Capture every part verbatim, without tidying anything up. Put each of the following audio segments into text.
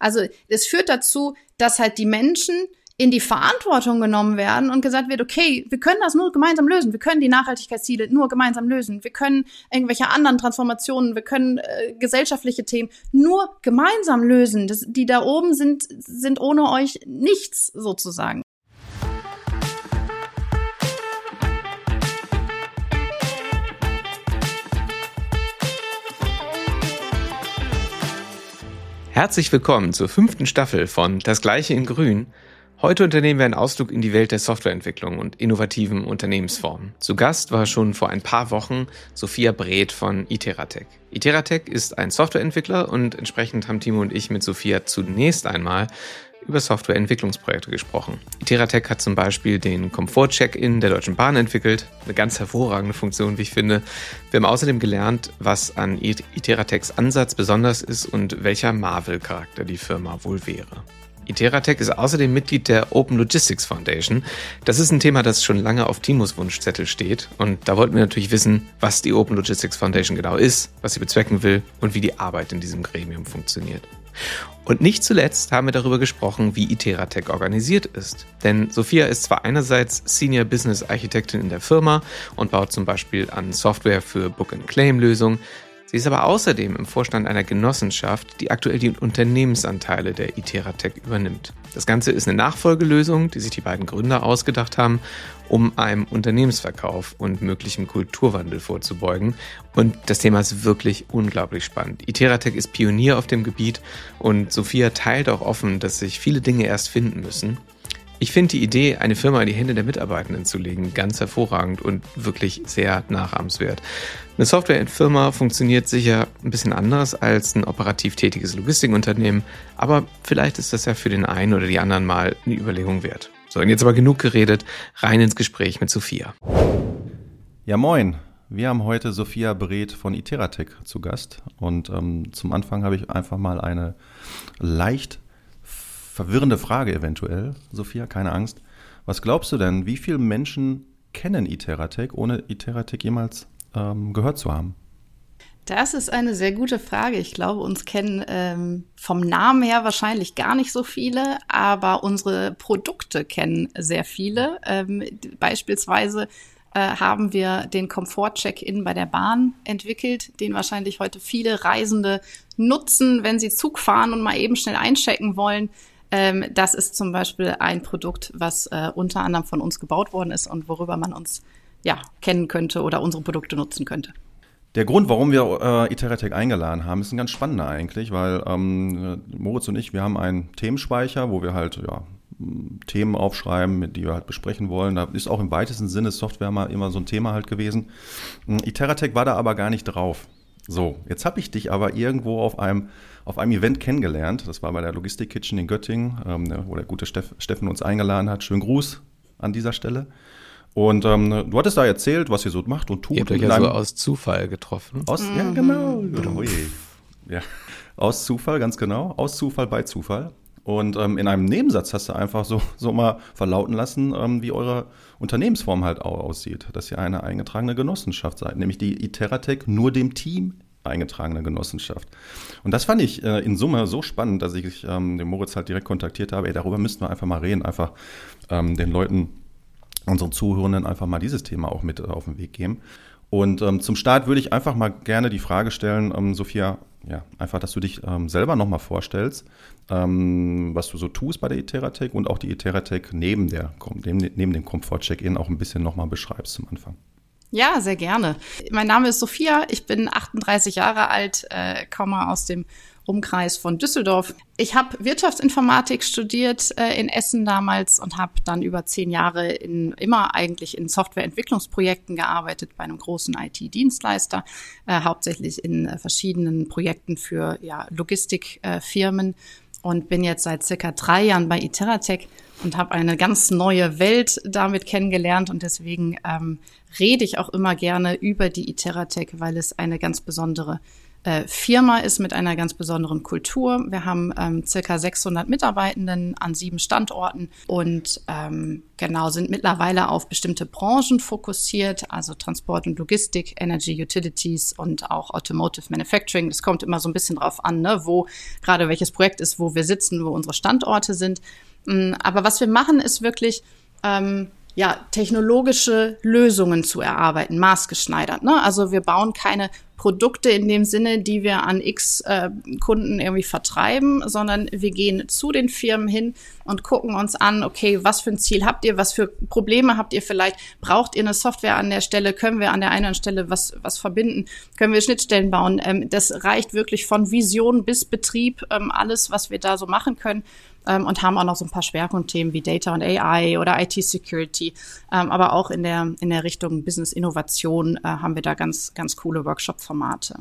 Also es führt dazu, dass halt die Menschen in die Verantwortung genommen werden und gesagt wird, okay, wir können das nur gemeinsam lösen. Wir können die Nachhaltigkeitsziele nur gemeinsam lösen. Wir können irgendwelche anderen Transformationen, wir können äh, gesellschaftliche Themen nur gemeinsam lösen. Das, die da oben sind, sind ohne euch nichts sozusagen. Herzlich willkommen zur fünften Staffel von Das Gleiche in Grün. Heute unternehmen wir einen Ausflug in die Welt der Softwareentwicklung und innovativen Unternehmensformen. Zu Gast war schon vor ein paar Wochen Sophia Breth von Iteratec. Iteratec ist ein Softwareentwickler und entsprechend haben Timo und ich mit Sophia zunächst einmal über Softwareentwicklungsprojekte gesprochen. Iteratec hat zum Beispiel den Komfort-Check-In der Deutschen Bahn entwickelt. Eine ganz hervorragende Funktion, wie ich finde. Wir haben außerdem gelernt, was an Iteratecs Ansatz besonders ist und welcher Marvel-Charakter die Firma wohl wäre. Iteratec ist außerdem Mitglied der Open Logistics Foundation. Das ist ein Thema, das schon lange auf Timos Wunschzettel steht. Und da wollten wir natürlich wissen, was die Open Logistics Foundation genau ist, was sie bezwecken will und wie die Arbeit in diesem Gremium funktioniert. Und nicht zuletzt haben wir darüber gesprochen, wie Iteratec organisiert ist. Denn Sophia ist zwar einerseits Senior Business Architektin in der Firma und baut zum Beispiel an Software für Book-and-Claim-Lösungen. Sie ist aber außerdem im Vorstand einer Genossenschaft, die aktuell die Unternehmensanteile der Iteratec übernimmt. Das Ganze ist eine Nachfolgelösung, die sich die beiden Gründer ausgedacht haben, um einem Unternehmensverkauf und möglichem Kulturwandel vorzubeugen. Und das Thema ist wirklich unglaublich spannend. Iteratec ist Pionier auf dem Gebiet und Sophia teilt auch offen, dass sich viele Dinge erst finden müssen. Ich finde die Idee, eine Firma in die Hände der Mitarbeitenden zu legen, ganz hervorragend und wirklich sehr nachahmenswert. Eine Softwarefirma funktioniert sicher ein bisschen anders als ein operativ tätiges Logistikunternehmen, aber vielleicht ist das ja für den einen oder die anderen mal eine Überlegung wert. So, und jetzt aber genug geredet, rein ins Gespräch mit Sophia. Ja, moin. Wir haben heute Sophia Breth von Iteratec zu Gast und ähm, zum Anfang habe ich einfach mal eine leicht verwirrende Frage eventuell, Sophia, keine Angst. Was glaubst du denn, wie viele Menschen kennen Iteratec, ohne Iteratec jemals ähm, gehört zu haben? Das ist eine sehr gute Frage. Ich glaube, uns kennen ähm, vom Namen her wahrscheinlich gar nicht so viele, aber unsere Produkte kennen sehr viele. Ähm, beispielsweise äh, haben wir den Komfort-Check-In bei der Bahn entwickelt, den wahrscheinlich heute viele Reisende nutzen, wenn sie Zug fahren und mal eben schnell einchecken wollen. Ähm, das ist zum Beispiel ein Produkt, was äh, unter anderem von uns gebaut worden ist und worüber man uns ja kennen könnte oder unsere Produkte nutzen könnte. Der Grund, warum wir äh, Iteratec eingeladen haben, ist ein ganz spannender eigentlich, weil ähm, Moritz und ich, wir haben einen Themenspeicher, wo wir halt ja, Themen aufschreiben, die wir halt besprechen wollen. Da ist auch im weitesten Sinne Software mal immer so ein Thema halt gewesen. Iteratec war da aber gar nicht drauf. So, jetzt habe ich dich aber irgendwo auf einem auf einem Event kennengelernt. Das war bei der Logistik Kitchen in Göttingen, ähm, wo der gute Steff, Steffen uns eingeladen hat. Schönen Gruß an dieser Stelle. Und ähm, du hattest da erzählt, was ihr so macht und tut. Ihr habt euch ja so aus Zufall getroffen. Aus, mhm. Ja, genau. genau. Ja. Aus Zufall, ganz genau. Aus Zufall bei Zufall. Und ähm, in einem Nebensatz hast du einfach so, so mal verlauten lassen, ähm, wie eure Unternehmensform halt auch aussieht. Dass ihr eine eingetragene Genossenschaft seid, nämlich die Iteratec nur dem Team eingetragene Genossenschaft. Und das fand ich äh, in Summe so spannend, dass ich ähm, den Moritz halt direkt kontaktiert habe. Ey, darüber müssten wir einfach mal reden, einfach ähm, den Leuten, unseren Zuhörenden einfach mal dieses Thema auch mit äh, auf den Weg geben. Und ähm, zum Start würde ich einfach mal gerne die Frage stellen, ähm, Sophia, ja, einfach, dass du dich ähm, selber nochmal vorstellst, ähm, was du so tust bei der Iteratec und auch die Iteratec neben, der, neben, neben dem Komfort-Check-In auch ein bisschen nochmal beschreibst zum Anfang. Ja, sehr gerne. Mein Name ist Sophia, ich bin achtunddreißig Jahre alt, äh, komme aus dem Umkreis von Düsseldorf. Ich habe Wirtschaftsinformatik studiert äh, in Essen damals und habe dann über zehn Jahre in, immer eigentlich in Softwareentwicklungsprojekten gearbeitet bei einem großen I T-Dienstleister, äh, hauptsächlich in äh, verschiedenen Projekten für ja, Logistikfirmen äh, und bin jetzt seit circa drei Jahren bei Iteratec und habe eine ganz neue Welt damit kennengelernt und deswegen ähm, rede ich auch immer gerne über die Iteratec, weil es eine ganz besondere äh, Firma ist mit einer ganz besonderen Kultur. Wir haben ähm, circa sechshundert Mitarbeitenden an sieben Standorten und ähm, genau sind mittlerweile auf bestimmte Branchen fokussiert, also Transport und Logistik, Energy, Utilities und auch Automotive Manufacturing. Das kommt immer so ein bisschen drauf an, ne, wo gerade welches Projekt ist, wo wir sitzen, wo unsere Standorte sind. Aber was wir machen, ist wirklich ähm, ja, technologische Lösungen zu erarbeiten, maßgeschneidert. Ne? Also wir bauen keine Produkte in dem Sinne, die wir an x äh, Kunden irgendwie vertreiben, sondern wir gehen zu den Firmen hin und gucken uns an, okay, was für ein Ziel habt ihr, was für Probleme habt ihr vielleicht, braucht ihr eine Software an der Stelle, können wir an der einen Stelle was was verbinden, können wir Schnittstellen bauen. Ähm, das reicht wirklich von Vision bis Betrieb, ähm, alles, was wir da so machen können. Ähm, und haben auch noch so ein paar Schwerpunktthemen wie Data und A I oder I T-Security. Ähm, aber auch in der in der Richtung Business-Innovation äh, haben wir da ganz ganz coole Workshop-Formate.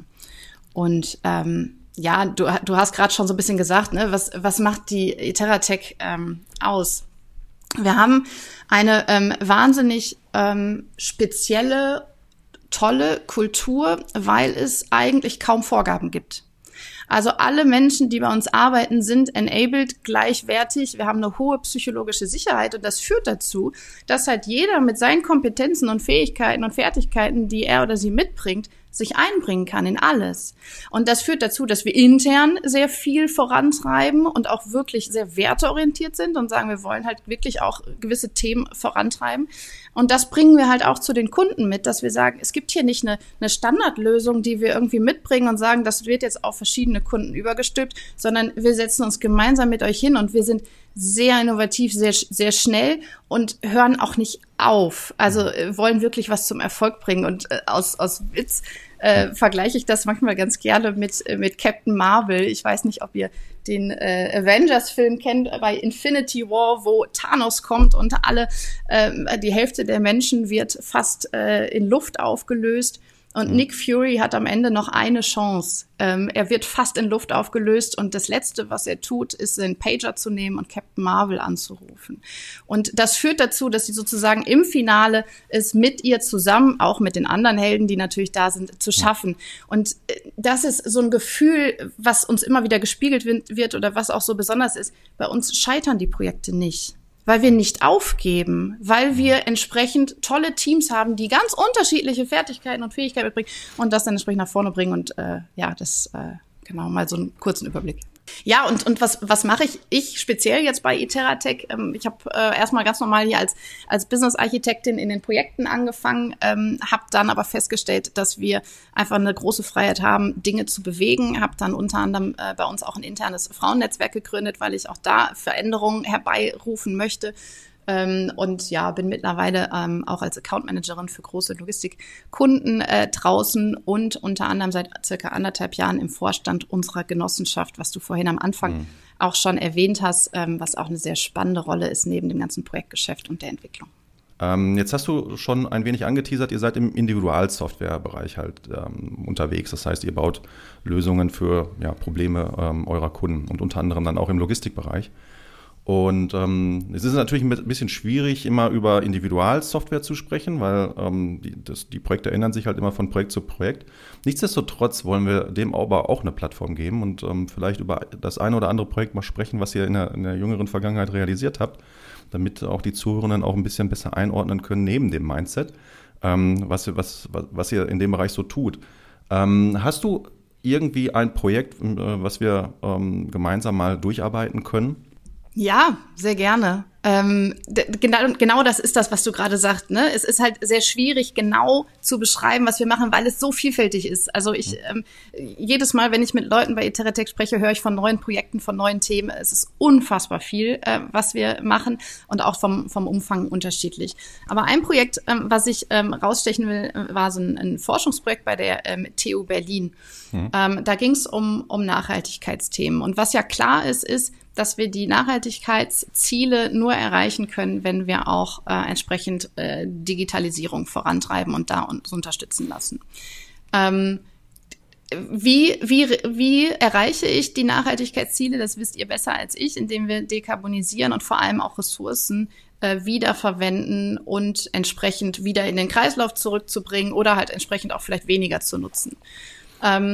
Und ähm, ja, du, du hast gerade schon so ein bisschen gesagt, ne, was was macht die Iteratec ähm, aus? Wir haben eine ähm, wahnsinnig ähm, spezielle, tolle Kultur, weil es eigentlich kaum Vorgaben gibt. Also alle Menschen, die bei uns arbeiten, sind enabled, gleichwertig. Wir haben eine hohe psychologische Sicherheit und das führt dazu, dass halt jeder mit seinen Kompetenzen und Fähigkeiten und Fertigkeiten, die er oder sie mitbringt, sich einbringen kann in alles. Und das führt dazu, dass wir intern sehr viel vorantreiben und auch wirklich sehr werteorientiert sind und sagen, wir wollen halt wirklich auch gewisse Themen vorantreiben. Und das bringen wir halt auch zu den Kunden mit, dass wir sagen, es gibt hier nicht eine, eine Standardlösung, die wir irgendwie mitbringen und sagen, das wird jetzt auf verschiedene Kunden übergestülpt, sondern wir setzen uns gemeinsam mit euch hin und wir sind sehr innovativ, sehr sehr schnell und hören auch nicht auf. Also äh, wollen wirklich was zum Erfolg bringen. Und äh, aus aus Witz äh, vergleiche ich das manchmal ganz gerne mit äh, mit Captain Marvel. Ich weiß nicht, ob ihr den äh, Avengers-Film kennt, bei Infinity War, wo Thanos kommt und alle äh, die Hälfte der Menschen wird fast äh, in Luft aufgelöst. Und Nick Fury hat am Ende noch eine Chance. Ähm, er wird fast in Luft aufgelöst und das Letzte, was er tut, ist, den Pager zu nehmen und Captain Marvel anzurufen. Und das führt dazu, dass sie sozusagen im Finale es mit ihr zusammen, auch mit den anderen Helden, die natürlich da sind, zu schaffen. Und das ist so ein Gefühl, was uns immer wieder gespiegelt wird oder was auch so besonders ist. Bei uns scheitern die Projekte nicht. Weil wir nicht aufgeben, weil wir entsprechend tolle Teams haben, die ganz unterschiedliche Fertigkeiten und Fähigkeiten mitbringen und das dann entsprechend nach vorne bringen. Und äh, ja, das äh, genau mal so einen kurzen Überblick. Ja, und und was was mache ich ich speziell jetzt bei Iteratec? Ähm, ich habe äh, erstmal ganz normal hier als als Business-Architektin in den Projekten angefangen, ähm, habe dann aber festgestellt, dass wir einfach eine große Freiheit haben, Dinge zu bewegen. Habe dann unter anderem äh, bei uns auch ein internes Frauennetzwerk gegründet, weil ich auch da Veränderungen herbeirufen möchte. Ähm, und ja, bin mittlerweile ähm, auch als Account Managerin für große Logistikkunden äh, draußen und unter anderem seit circa anderthalb Jahren im Vorstand unserer Genossenschaft, was du vorhin am Anfang mhm. auch schon erwähnt hast, ähm, was auch eine sehr spannende Rolle ist neben dem ganzen Projektgeschäft und der Entwicklung. Ähm, jetzt hast du schon ein wenig angeteasert, ihr seid im Individualsoftwarebereich halt ähm, unterwegs. Das heißt, ihr baut Lösungen für ja, Probleme ähm, eurer Kunden und unter anderem dann auch im Logistikbereich. Und ähm, es ist natürlich ein bisschen schwierig, immer über Individualsoftware zu sprechen, weil ähm, die, das, die Projekte ändern sich halt immer von Projekt zu Projekt. Nichtsdestotrotz wollen wir dem aber auch eine Plattform geben und ähm, vielleicht über das eine oder andere Projekt mal sprechen, was ihr in der, in der jüngeren Vergangenheit realisiert habt, damit auch die Zuhörenden auch ein bisschen besser einordnen können neben dem Mindset, ähm, was, was, was, was ihr in dem Bereich so tut. Ähm, hast du irgendwie ein Projekt, äh, was wir ähm, gemeinsam mal durcharbeiten können? Ja, sehr gerne. Ähm, d- genau, genau das ist das, was du gerade sagst, ne? Es ist halt sehr schwierig, genau zu beschreiben, was wir machen, weil es so vielfältig ist. Also ich, ähm, jedes Mal, wenn ich mit Leuten bei Iteratec spreche, höre ich von neuen Projekten, von neuen Themen. Es ist unfassbar viel, äh, was wir machen und auch vom, vom Umfang unterschiedlich. Aber ein Projekt, ähm, was ich ähm, rausstechen will, war so ein, ein Forschungsprojekt bei der ähm, T U Berlin. Mhm. Ähm, da ging es um, um Nachhaltigkeitsthemen. Und was ja klar ist, ist, dass wir die Nachhaltigkeitsziele nur erreichen können, wenn wir auch äh, entsprechend äh, Digitalisierung vorantreiben und da uns unterstützen lassen. Ähm, wie, wie, wie erreiche ich die Nachhaltigkeitsziele? Das wisst ihr besser als ich, indem wir dekarbonisieren und vor allem auch Ressourcen äh, wiederverwenden und entsprechend wieder in den Kreislauf zurückzubringen oder halt entsprechend auch vielleicht weniger zu nutzen. Ähm,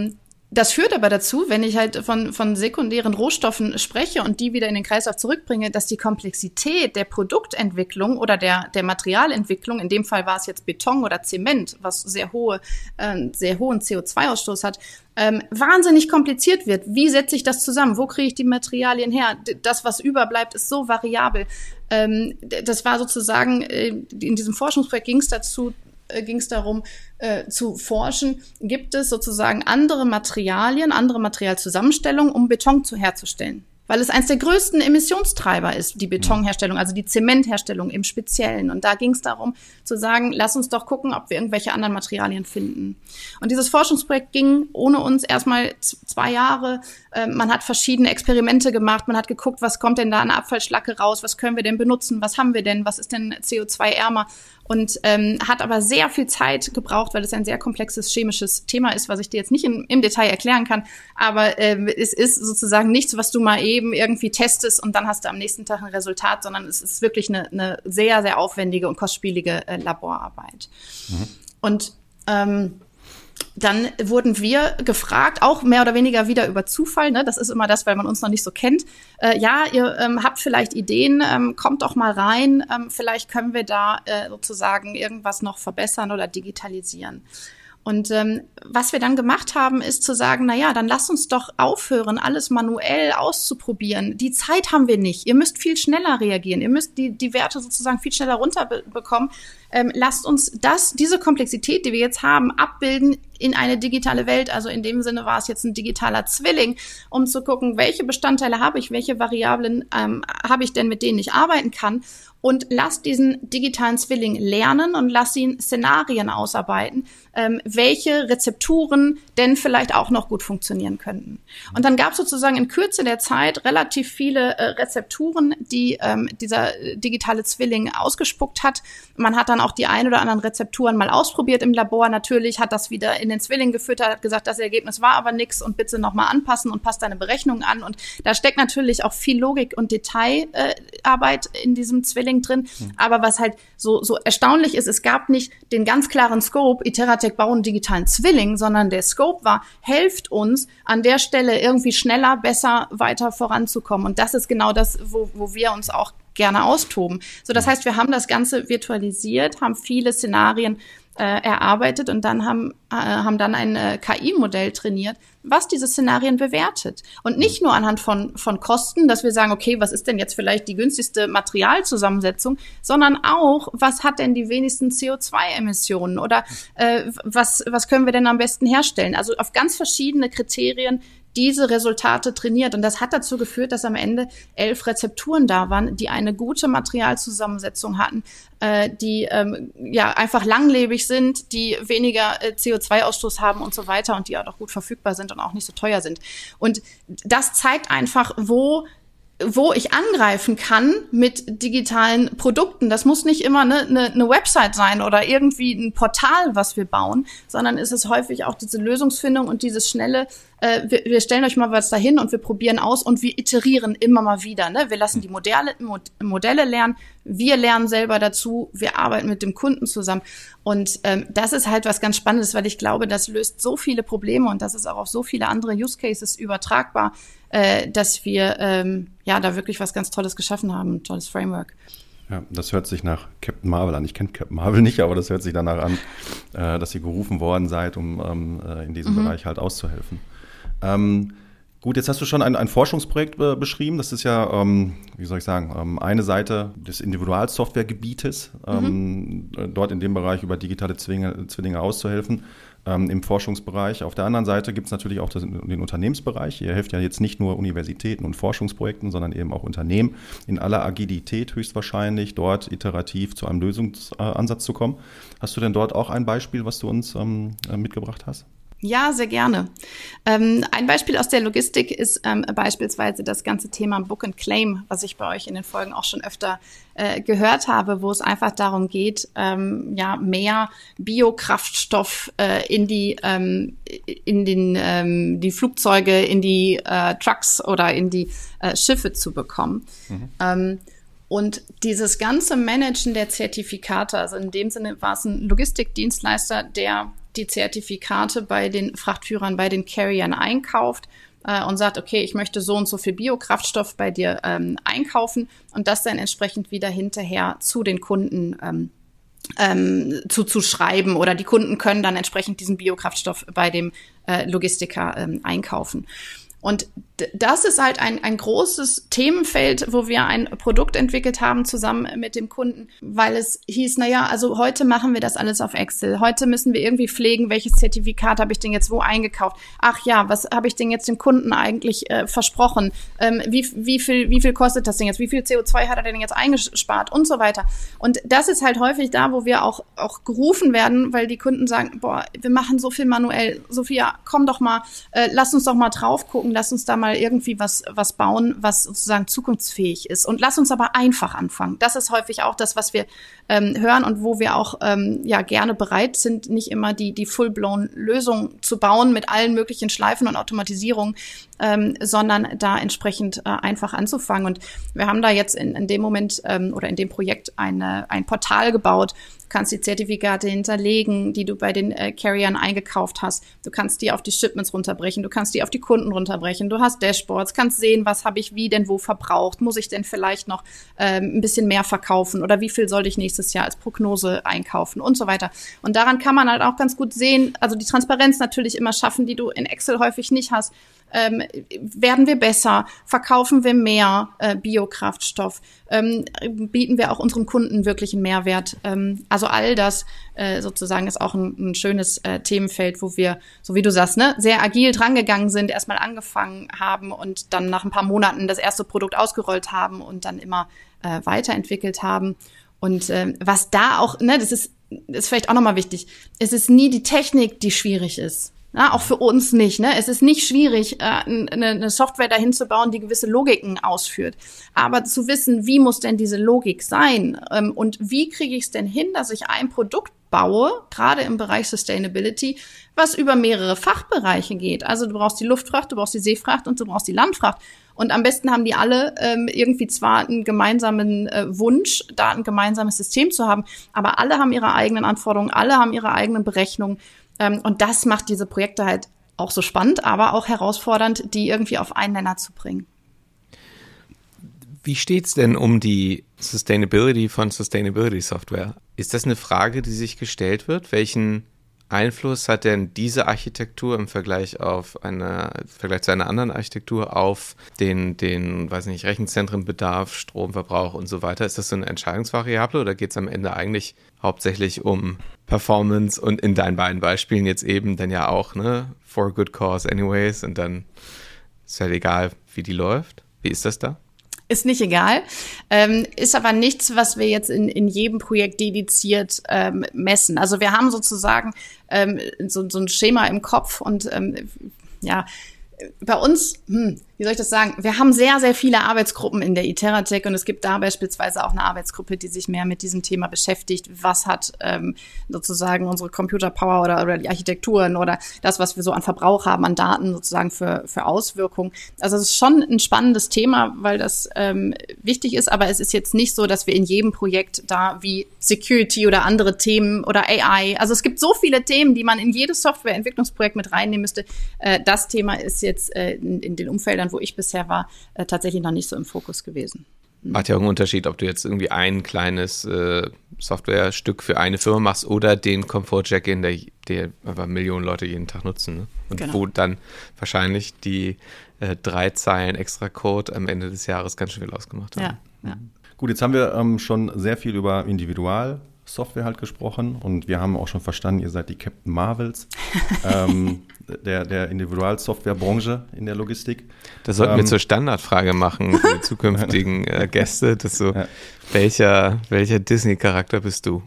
Das führt aber dazu, wenn ich halt von, von sekundären Rohstoffen spreche und die wieder in den Kreislauf zurückbringe, dass die Komplexität der Produktentwicklung oder der, der Materialentwicklung, in dem Fall war es jetzt Beton oder Zement, was sehr hohe, äh, sehr hohen C O zwei Ausstoß hat, ähm, wahnsinnig kompliziert wird. Wie setze ich das zusammen? Wo kriege ich die Materialien her? Das, was überbleibt, ist so variabel. Ähm, das war sozusagen, äh, in diesem Forschungsprojekt ging es dazu, ging es darum, äh, zu forschen, gibt es sozusagen andere Materialien, andere Materialzusammenstellungen, um Beton zu herzustellen. Weil es eines der größten Emissionstreiber ist, die Betonherstellung, also die Zementherstellung im Speziellen. Und da ging es darum, zu sagen, lass uns doch gucken, ob wir irgendwelche anderen Materialien finden. Und dieses Forschungsprojekt ging ohne uns erstmal zwei Jahre. Äh, man hat verschiedene Experimente gemacht, man hat geguckt, was kommt denn da an Abfallschlacke raus, was können wir denn benutzen, was haben wir denn, was ist denn C O zwei ärmer? Und ähm, hat aber sehr viel Zeit gebraucht, weil es ein sehr komplexes chemisches Thema ist, was ich dir jetzt nicht in, im Detail erklären kann. Aber ähm, es ist sozusagen nichts, was du mal eben irgendwie testest und dann hast du am nächsten Tag ein Resultat, sondern es ist wirklich eine, eine sehr, sehr aufwendige und kostspielige äh, Laborarbeit. Mhm. Und ähm, dann wurden wir gefragt, auch mehr oder weniger wieder über Zufall, ne? Das ist immer das, weil man uns noch nicht so kennt. Äh, ja, ihr ähm, habt vielleicht Ideen, ähm, kommt doch mal rein, ähm, vielleicht können wir da äh, sozusagen irgendwas noch verbessern oder digitalisieren. Und ähm, was wir dann gemacht haben, ist zu sagen, na ja, dann lasst uns doch aufhören, alles manuell auszuprobieren. Die Zeit haben wir nicht. Ihr müsst viel schneller reagieren. Ihr müsst die, die Werte sozusagen viel schneller runterbekommen. Ähm, lasst uns das, diese Komplexität, die wir jetzt haben, abbilden in eine digitale Welt. Also in dem Sinne war es jetzt ein digitaler Zwilling, um zu gucken, welche Bestandteile habe ich, welche Variablen ähm, habe ich denn, mit denen ich arbeiten kann. Und lass diesen digitalen Zwilling lernen und lass ihn Szenarien ausarbeiten, ähm, welche Rezepturen denn vielleicht auch noch gut funktionieren könnten. Und dann gab es sozusagen in Kürze der Zeit relativ viele äh, Rezepturen, die ähm, dieser digitale Zwilling ausgespuckt hat. Man hat dann auch die ein oder anderen Rezepturen mal ausprobiert im Labor. Natürlich hat das wieder in den Zwilling geführt, hat gesagt, das Ergebnis war aber nix und bitte nochmal anpassen und passt deine Berechnungen an. Und da steckt natürlich auch viel Logik und Detailarbeit äh, in diesem Zwilling drin. Aber was halt so, so erstaunlich ist, es gab nicht den ganz klaren Scope, Iteratec bauen einen digitalen Zwilling, sondern der Scope war, helft uns an der Stelle irgendwie schneller, besser weiter voranzukommen. Und das ist genau das, wo, wo wir uns auch gerne austoben. So, das heißt, wir haben das Ganze virtualisiert, haben viele Szenarien äh, erarbeitet und dann haben, äh, haben dann ein äh, K I-Modell trainiert, was diese Szenarien bewertet. Und nicht nur anhand von, von Kosten, dass wir sagen, okay, was ist denn jetzt vielleicht die günstigste Materialzusammensetzung, sondern auch, was hat denn die wenigsten C O zwei Emissionen oder äh, was, was können wir denn am besten herstellen? Also auf ganz verschiedene Kriterien diese Resultate trainiert. Und das hat dazu geführt, dass am Ende elf Rezepturen da waren, die eine gute Materialzusammensetzung hatten, äh, die ähm, ja einfach langlebig sind, die weniger äh, C O zwei Ausstoß haben und so weiter und die auch gut verfügbar sind und auch nicht so teuer sind. Und das zeigt einfach, wo wo ich angreifen kann mit digitalen Produkten. Das muss nicht immer eine, eine, eine Website sein oder irgendwie ein Portal, was wir bauen, sondern es ist häufig auch diese Lösungsfindung und dieses schnelle, äh, wir, wir stellen euch mal was dahin und wir probieren aus und wir iterieren immer mal wieder. Ne? Wir lassen die Modelle, Mod- Modelle lernen, wir lernen selber dazu, wir arbeiten mit dem Kunden zusammen. Und ähm, das ist halt was ganz Spannendes, weil ich glaube, das löst so viele Probleme und das ist auch auf so viele andere Use Cases übertragbar, äh, dass wir ähm, ja da wirklich was ganz Tolles geschaffen haben, ein tolles Framework. Ja, das hört sich nach Captain Marvel an. Ich kenne Captain Marvel nicht, aber das hört sich danach an, äh, dass ihr gerufen worden seid, um ähm, in diesem mhm. Bereich halt auszuhelfen. Ähm, gut, jetzt hast du schon ein, ein Forschungsprojekt äh, beschrieben. Das ist ja, ähm, wie soll ich sagen, ähm, eine Seite des Individualsoftwaregebietes, ähm, mhm. dort in dem Bereich über digitale Zwillinge, Zwillinge auszuhelfen. Ähm, im Forschungsbereich. Auf der anderen Seite gibt es natürlich auch das, den Unternehmensbereich. Ihr helft ja jetzt nicht nur Universitäten und Forschungsprojekten, sondern eben auch Unternehmen in aller Agilität höchstwahrscheinlich, dort iterativ zu einem Lösungsansatz zu kommen. Hast du denn dort auch ein Beispiel, was du uns ähm, mitgebracht hast? Ja, sehr gerne. Ähm, ein Beispiel aus der Logistik ist ähm, beispielsweise das ganze Thema Book and Claim, was ich bei euch in den Folgen auch schon öfter äh, gehört habe, wo es einfach darum geht, ähm, ja mehr Biokraftstoff äh, in die ähm, in den ähm, die Flugzeuge, in die äh, Trucks oder in die äh, Schiffe zu bekommen. Mhm. Ähm, Und dieses ganze Managen der Zertifikate, also in dem Sinne war es ein Logistikdienstleister, der die Zertifikate bei den Frachtführern, bei den Carriern einkauft äh, und sagt, okay, ich möchte so und so viel Biokraftstoff bei dir ähm, einkaufen und das dann entsprechend wieder hinterher zu den Kunden ähm, ähm, zu, zu schreiben oder die Kunden können dann entsprechend diesen Biokraftstoff bei dem äh, Logistiker ähm, einkaufen. Und d- das ist halt ein, ein großes Themenfeld, wo wir ein Produkt entwickelt haben zusammen mit dem Kunden, weil es hieß, na ja, also heute machen wir das alles auf Excel. Heute müssen wir irgendwie pflegen, welches Zertifikat habe ich denn jetzt wo eingekauft? Ach ja, was habe ich denn jetzt dem Kunden eigentlich äh, versprochen? Ähm, wie, wie viel, wie viel kostet das denn jetzt? Wie viel C O zwei hat er denn jetzt eingespart? Und so weiter. Und das ist halt häufig da, wo wir auch, auch gerufen werden, weil die Kunden sagen, boah, wir machen so viel manuell. Sophia, komm doch mal, äh, lass uns doch mal drauf gucken. Lass uns da mal irgendwie was, was bauen, was sozusagen zukunftsfähig ist. Und lass uns aber einfach anfangen. Das ist häufig auch das, was wir ähm, hören und wo wir auch ähm, ja gerne bereit sind, nicht immer die, die full-blown Lösung zu bauen mit allen möglichen Schleifen und Automatisierung, ähm, sondern da entsprechend äh, einfach anzufangen. Und wir haben da jetzt in, in dem Moment ähm, oder in dem Projekt eine, ein Portal gebaut. Du kannst die Zertifikate hinterlegen, die du bei den äh, Carriern eingekauft hast. Du kannst die auf die Shipments runterbrechen, du kannst die auf die Kunden runterbrechen. Du hast Dashboards, kannst sehen, was habe ich wie denn wo verbraucht. Muss ich denn vielleicht noch ähm, ein bisschen mehr verkaufen oder wie viel soll ich nächstes Jahr als Prognose einkaufen und so weiter. Und daran kann man halt auch ganz gut sehen, also die Transparenz natürlich immer schaffen, die du in Excel häufig nicht hast. Ähm, werden wir besser? Verkaufen wir mehr äh, Biokraftstoff? Ähm, bieten wir auch unseren Kunden wirklich einen Mehrwert? Ähm, also all das äh, sozusagen ist auch ein, ein schönes äh, Themenfeld, wo wir, so wie du sagst, ne, sehr agil drangegangen sind, erstmal angefangen haben und dann nach ein paar Monaten das erste Produkt ausgerollt haben und dann immer äh, weiterentwickelt haben. Und äh, was da auch, ne, das ist, das ist vielleicht auch nochmal wichtig, es ist nie die Technik, die schwierig ist. Ja, auch für uns nicht. Ne? Es ist nicht schwierig, äh, eine, eine Software dahin zu bauen, die gewisse Logiken ausführt. Aber zu wissen, wie muss denn diese Logik sein? Ähm, und wie kriege ich es denn hin, dass ich ein Produkt baue, gerade im Bereich Sustainability, was über mehrere Fachbereiche geht. Also du brauchst die Luftfracht, du brauchst die Seefracht und du brauchst die Landfracht. Und am besten haben die alle ähm, irgendwie zwar einen gemeinsamen äh, Wunsch, da ein gemeinsames System zu haben, aber alle haben ihre eigenen Anforderungen, alle haben ihre eigenen Berechnungen. Ähm, und das macht diese Projekte halt auch so spannend, aber auch herausfordernd, die irgendwie auf einen Nenner zu bringen. Wie steht's denn um die Sustainability von Sustainability Software? Ist das eine Frage, die sich gestellt wird? Welchen Einfluss hat denn diese Architektur im Vergleich auf eine, im Vergleich zu einer anderen Architektur auf den, den, weiß nicht, Rechenzentrenbedarf, Stromverbrauch und so weiter? Ist das so eine Entscheidungsvariable oder geht es am Ende eigentlich hauptsächlich um Performance und in deinen beiden Beispielen jetzt eben dann ja auch, ne, for a good cause anyways und dann ist halt egal, wie die läuft? Wie ist das da? Ist nicht egal, ähm, ist aber nichts, was wir jetzt in, in jedem Projekt dediziert ähm, messen. Also wir haben sozusagen ähm, so, so ein Schema im Kopf und ähm, ja, bei uns, hm, wie soll ich das sagen, wir haben sehr, sehr viele Arbeitsgruppen in der Iteratec und es gibt da beispielsweise auch eine Arbeitsgruppe, die sich mehr mit diesem Thema beschäftigt. Was hat ähm, sozusagen unsere Computer Power oder, oder die Architekturen oder das, was wir so an Verbrauch haben, an Daten sozusagen für, für Auswirkungen. Also es ist schon ein spannendes Thema, weil das ähm, wichtig ist, aber es ist jetzt nicht so, dass wir in jedem Projekt da wie Security oder andere Themen oder A I, also es gibt so viele Themen, die man in jedes Softwareentwicklungsprojekt mit reinnehmen müsste. Äh, das Thema ist jetzt äh, in, in den Umfeldern, wo ich bisher war, äh, tatsächlich noch nicht so im Fokus gewesen. Mhm. Macht ja auch einen Unterschied, ob du jetzt irgendwie ein kleines äh, Softwarestück für eine Firma machst oder den Comfort-Check-In, der, der einfach Millionen Leute jeden Tag nutzen. Ne? Und genau. Wo dann wahrscheinlich die äh, drei Zeilen extra Code am Ende des Jahres ganz schön viel ausgemacht haben. Ja, ja. Gut, jetzt haben wir ähm, schon sehr viel über Individualsoftware halt gesprochen und wir haben auch schon verstanden, ihr seid die Captain Marvels ähm, der, der Individualsoftwarebranche in der Logistik. Das sollten ähm, wir zur Standardfrage machen für die zukünftigen äh, Gäste. Das so, ja. welcher, welcher Disney-Charakter bist du?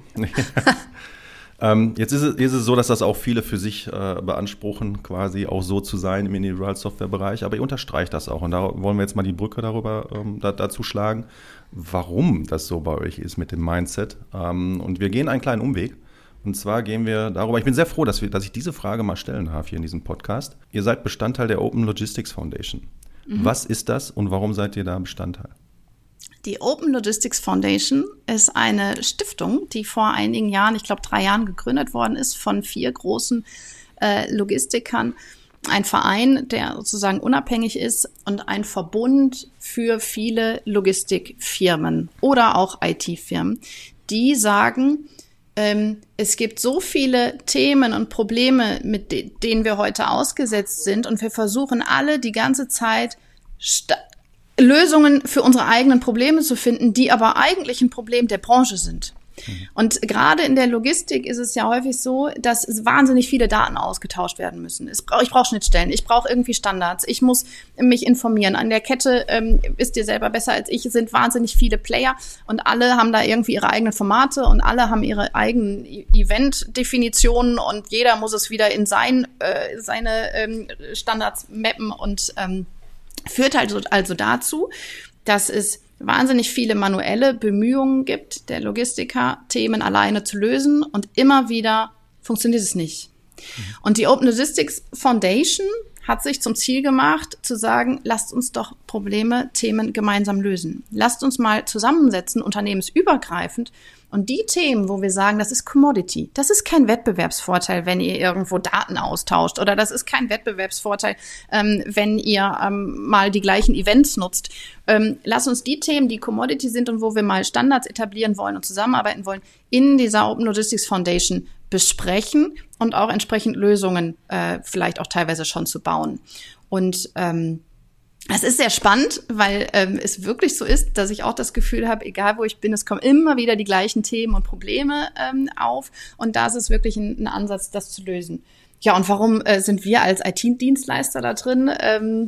ähm, jetzt ist es, ist es so, dass das auch viele für sich äh, beanspruchen, quasi auch so zu sein im Individualsoftwarebereich, aber ihr unterstreicht das auch und da wollen wir jetzt mal die Brücke darüber ähm, da, dazu schlagen, warum das so bei euch ist mit dem Mindset. Ähm, und wir gehen einen kleinen Umweg. Und zwar gehen wir darüber, ich bin sehr froh, dass, wir, dass ich diese Frage mal stellen darf hier in diesem Podcast. Ihr seid Bestandteil der Open Logistics Foundation. Mhm. Was ist das und warum seid ihr da Bestandteil? Die Open Logistics Foundation ist eine Stiftung, die vor einigen Jahren, ich glaube drei Jahren gegründet worden ist von vier großen äh, Logistikern. Ein Verein, der sozusagen unabhängig ist und ein Verbund für viele Logistikfirmen oder auch I T-Firmen, die sagen, ähm, es gibt so viele Themen und Probleme, mit de- denen wir heute ausgesetzt sind und wir versuchen alle die ganze Zeit sta- Lösungen für unsere eigenen Probleme zu finden, die aber eigentlich ein Problem der Branche sind. Und gerade in der Logistik ist es ja häufig so, dass wahnsinnig viele Daten ausgetauscht werden müssen. Ich brauche brauch Schnittstellen, ich brauche irgendwie Standards, ich muss mich informieren. An der Kette, ähm, wisst ihr selber besser als ich, sind wahnsinnig viele Player und alle haben da irgendwie ihre eigenen Formate und alle haben ihre eigenen Event-Definitionen und jeder muss es wieder in sein, äh, seine ähm, Standards mappen und ähm, führt also, also dazu, dass es wahnsinnig viele manuelle Bemühungen gibt, der Logistiker Themen alleine zu lösen und immer wieder funktioniert es nicht. Mhm. Und die Open Logistics Foundation hat sich zum Ziel gemacht, zu sagen, lasst uns doch Probleme, Themen gemeinsam lösen. Lasst uns mal zusammensetzen, unternehmensübergreifend. Und die Themen, wo wir sagen, das ist Commodity, das ist kein Wettbewerbsvorteil, wenn ihr irgendwo Daten austauscht. Oder das ist kein Wettbewerbsvorteil, ähm, wenn ihr ähm, mal die gleichen Events nutzt. Ähm, lasst uns die Themen, die Commodity sind und wo wir mal Standards etablieren wollen und zusammenarbeiten wollen, in dieser Open Logistics Foundation besprechen und auch entsprechend Lösungen äh, vielleicht auch teilweise schon zu bauen. Und ähm, es ist sehr spannend, weil ähm, es wirklich so ist, dass ich auch das Gefühl habe, egal wo ich bin, es kommen immer wieder die gleichen Themen und Probleme ähm, auf. Und da ist es wirklich ein, ein Ansatz, das zu lösen. Ja, und warum äh, sind wir als I T-Dienstleister da drin? Ähm,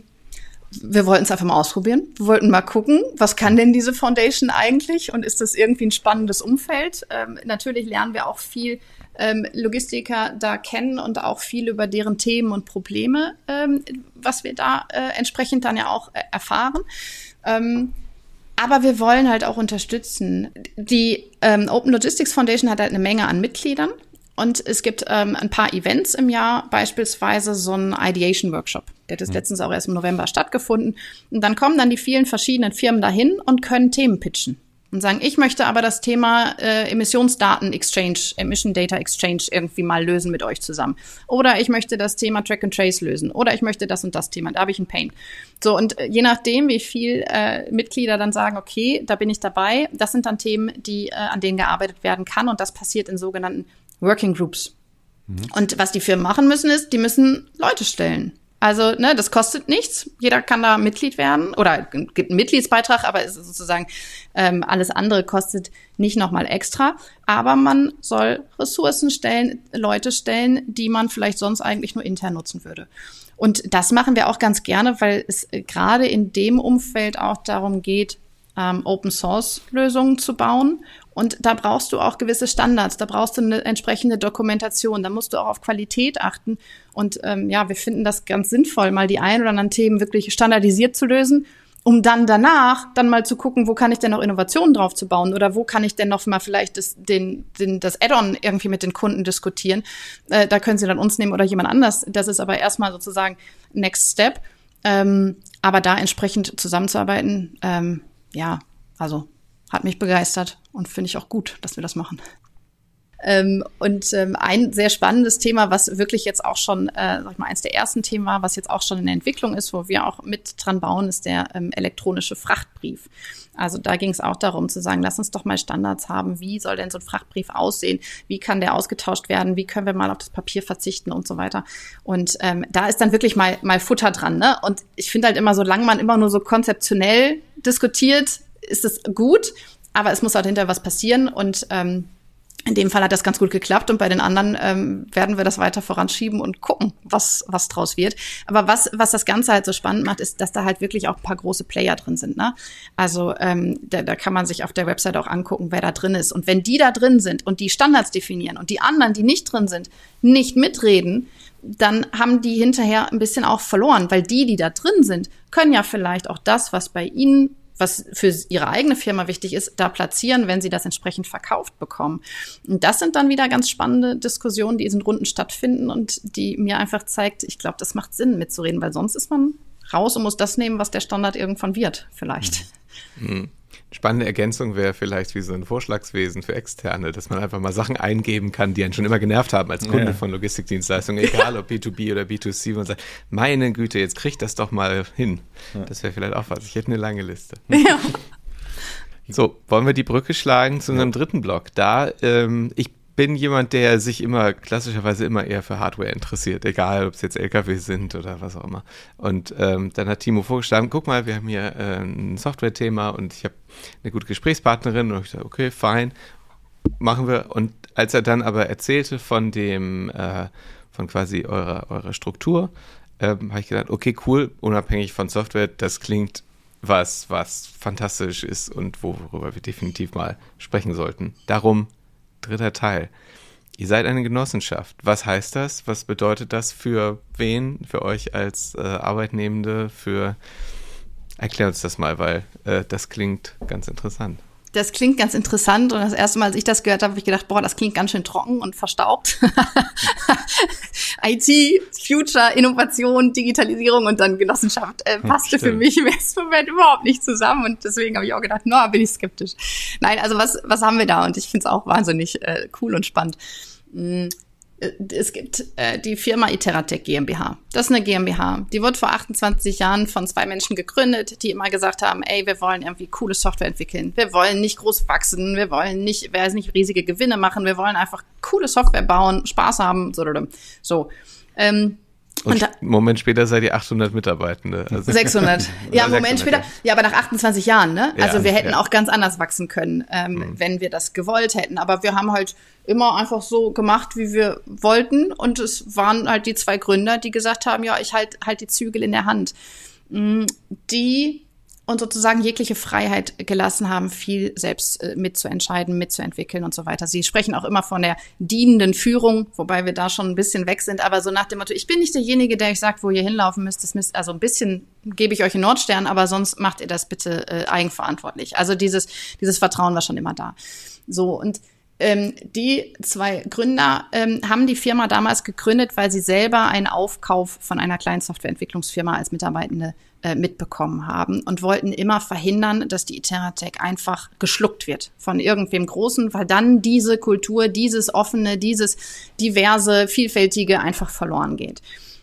wir wollten es einfach mal ausprobieren. Wir wollten mal gucken, was kann denn diese Foundation eigentlich? Und ist das irgendwie ein spannendes Umfeld? Ähm, natürlich lernen wir auch viel Ähm, Logistiker da kennen und auch viel über deren Themen und Probleme, ähm, was wir da äh, entsprechend dann ja auch äh, erfahren. Ähm, aber wir wollen halt auch unterstützen. Die ähm, Open Logistics Foundation hat halt eine Menge an Mitgliedern und es gibt ähm, ein paar Events im Jahr, beispielsweise so ein Ideation Workshop. Der hat jetzt mhm. letztens auch erst im November stattgefunden. Und dann kommen dann die vielen verschiedenen Firmen dahin und können Themen pitchen. Und sagen, ich möchte aber das Thema äh, Emissionsdaten-Exchange, Emission Data Exchange irgendwie mal lösen mit euch zusammen. Oder ich möchte das Thema Track and Trace lösen. Oder ich möchte das und das Thema. Da habe ich ein Pain. So, und je nachdem, wie viel äh, Mitglieder dann sagen, okay, da bin ich dabei, das sind dann Themen, die äh, an denen gearbeitet werden kann. Und das passiert in sogenannten Working Groups. Mhm. Und was die Firmen machen müssen, ist, die müssen Leute stellen. Also, ne, das kostet nichts. Jeder kann da Mitglied werden oder gibt einen Mitgliedsbeitrag, aber es ist sozusagen ähm, alles andere kostet nicht nochmal extra. Aber man soll Ressourcen stellen, Leute stellen, die man vielleicht sonst eigentlich nur intern nutzen würde. Und das machen wir auch ganz gerne, weil es äh, gerade in dem Umfeld auch darum geht, ähm, Open-Source-Lösungen zu bauen. Und da brauchst du auch gewisse Standards, da brauchst du eine entsprechende Dokumentation, da musst du auch auf Qualität achten. Und ähm, ja, wir finden das ganz sinnvoll, mal die ein oder anderen Themen wirklich standardisiert zu lösen, um dann danach dann mal zu gucken, wo kann ich denn noch Innovationen drauf zu bauen oder wo kann ich denn noch mal vielleicht das, den, den, das Add-on irgendwie mit den Kunden diskutieren. Äh, da können sie dann uns nehmen oder jemand anders. Das ist aber erstmal sozusagen Next Step. Ähm, aber da entsprechend zusammenzuarbeiten, ähm, ja, also hat mich begeistert und finde ich auch gut, dass wir das machen. Ähm, und ähm, ein sehr spannendes Thema, was wirklich jetzt auch schon, äh, sag ich mal, eins der ersten Themen war, was jetzt auch schon in der Entwicklung ist, wo wir auch mit dran bauen, ist der ähm, elektronische Frachtbrief. Also da ging es auch darum zu sagen, lass uns doch mal Standards haben. Wie soll denn so ein Frachtbrief aussehen? Wie kann der ausgetauscht werden? Wie können wir mal auf das Papier verzichten und so weiter? Und ähm, da ist dann wirklich mal mal Futter dran, ne? Und ich finde halt immer, solange man immer nur so konzeptionell diskutiert, ist es gut, aber es muss halt hinterher was passieren und ähm, in dem Fall hat das ganz gut geklappt und bei den anderen ähm, werden wir das weiter voranschieben und gucken, was was draus wird. Aber was was das Ganze halt so spannend macht, ist, dass da halt wirklich auch ein paar große Player drin sind, ne? Also ähm, da, da kann man sich auf der Website auch angucken, wer da drin ist. Und wenn die da drin sind und die Standards definieren und die anderen, die nicht drin sind, nicht mitreden, dann haben die hinterher ein bisschen auch verloren, weil die, die da drin sind, können ja vielleicht auch das, was bei ihnen was für ihre eigene Firma wichtig ist, da platzieren, wenn sie das entsprechend verkauft bekommen. Und das sind dann wieder ganz spannende Diskussionen, die in Runden stattfinden und die mir einfach zeigt, ich glaube, das macht Sinn mitzureden, weil sonst ist man raus und muss das nehmen, was der Standard irgendwann wird, vielleicht. Mhm. Spannende Ergänzung wäre vielleicht wie so ein Vorschlagswesen für Externe, dass man einfach mal Sachen eingeben kann, die einen schon immer genervt haben als Kunde ja. von Logistikdienstleistungen, egal ob B zwei B oder B zwei C, und sagt, meine Güte, jetzt kriegt das doch mal hin. Ja. Das wäre vielleicht auch was. Ich hätte eine lange Liste. Ja. So, wollen wir die Brücke schlagen zu unserem ja. dritten Block? Da, ähm, ich bin jemand, der sich immer, klassischerweise immer eher für Hardware interessiert, egal ob es jetzt L K W sind oder was auch immer. Und ähm, dann hat Timo vorgeschlagen, guck mal, wir haben hier äh, ein Software-Thema und ich habe eine gute Gesprächspartnerin und ich dachte, okay, fein, machen wir. Und als er dann aber erzählte von dem, äh, von quasi eurer, eurer Struktur, ähm, habe ich gedacht, okay, cool, unabhängig von Software, das klingt was, was fantastisch ist und worüber wir definitiv mal sprechen sollten. Darum dritter Teil. Ihr seid eine Genossenschaft. Was heißt das? Was bedeutet das für wen? Für euch als äh, Arbeitnehmende? Für Erklär uns das mal, weil äh, das klingt ganz interessant. Das klingt ganz interessant und das erste Mal, als ich das gehört habe, habe ich gedacht, boah, das klingt ganz schön trocken und verstaubt. I T, Future, Innovation, Digitalisierung und dann Genossenschaft äh, passte für mich im ersten Moment überhaupt nicht zusammen und deswegen habe ich auch gedacht, na, bin ich skeptisch. Nein, also was was haben wir da? Und ich finde es auch wahnsinnig äh, cool und spannend. Mm. Es gibt äh, die Firma Iteratec GmbH. Das ist eine GmbH. Die wurde vor achtundzwanzig Jahren von zwei Menschen gegründet, die immer gesagt haben, ey, wir wollen irgendwie coole Software entwickeln. Wir wollen nicht groß wachsen. Wir wollen nicht, wir wollen nicht riesige Gewinne machen. Wir wollen einfach coole Software bauen, Spaß haben. So. so. Ähm, Und, und da, Moment später seid ihr achthundert Mitarbeitende. Also sechshundert. Ja, Moment später. Ja, aber nach achtundzwanzig Jahren, ne? Also ja, wir hätten ja. auch ganz anders wachsen können, ähm, mhm. wenn wir das gewollt hätten. Aber wir haben halt immer einfach so gemacht, wie wir wollten. Und es waren halt die zwei Gründer, die gesagt haben, ja, ich halt halt die Zügel in der Hand. Die und sozusagen jegliche Freiheit gelassen haben, viel selbst äh, mitzuentscheiden, mitzuentwickeln und so weiter. Sie sprechen auch immer von der dienenden Führung, wobei wir da schon ein bisschen weg sind, aber so nach dem Motto, ich bin nicht derjenige, der euch sagt, wo ihr hinlaufen müsst, das müsst also ein bisschen gebe ich euch einen Nordstern, aber sonst macht ihr das bitte äh, eigenverantwortlich. Also dieses dieses Vertrauen war schon immer da. So, und Ähm, die zwei Gründer ähm, haben die Firma damals gegründet, weil sie selber einen Aufkauf von einer kleinen Softwareentwicklungsfirma als Mitarbeitende äh, mitbekommen haben und wollten immer verhindern, dass die Iteratec einfach geschluckt wird von irgendwem Großen, weil dann diese Kultur, dieses offene, dieses diverse, vielfältige einfach verloren geht.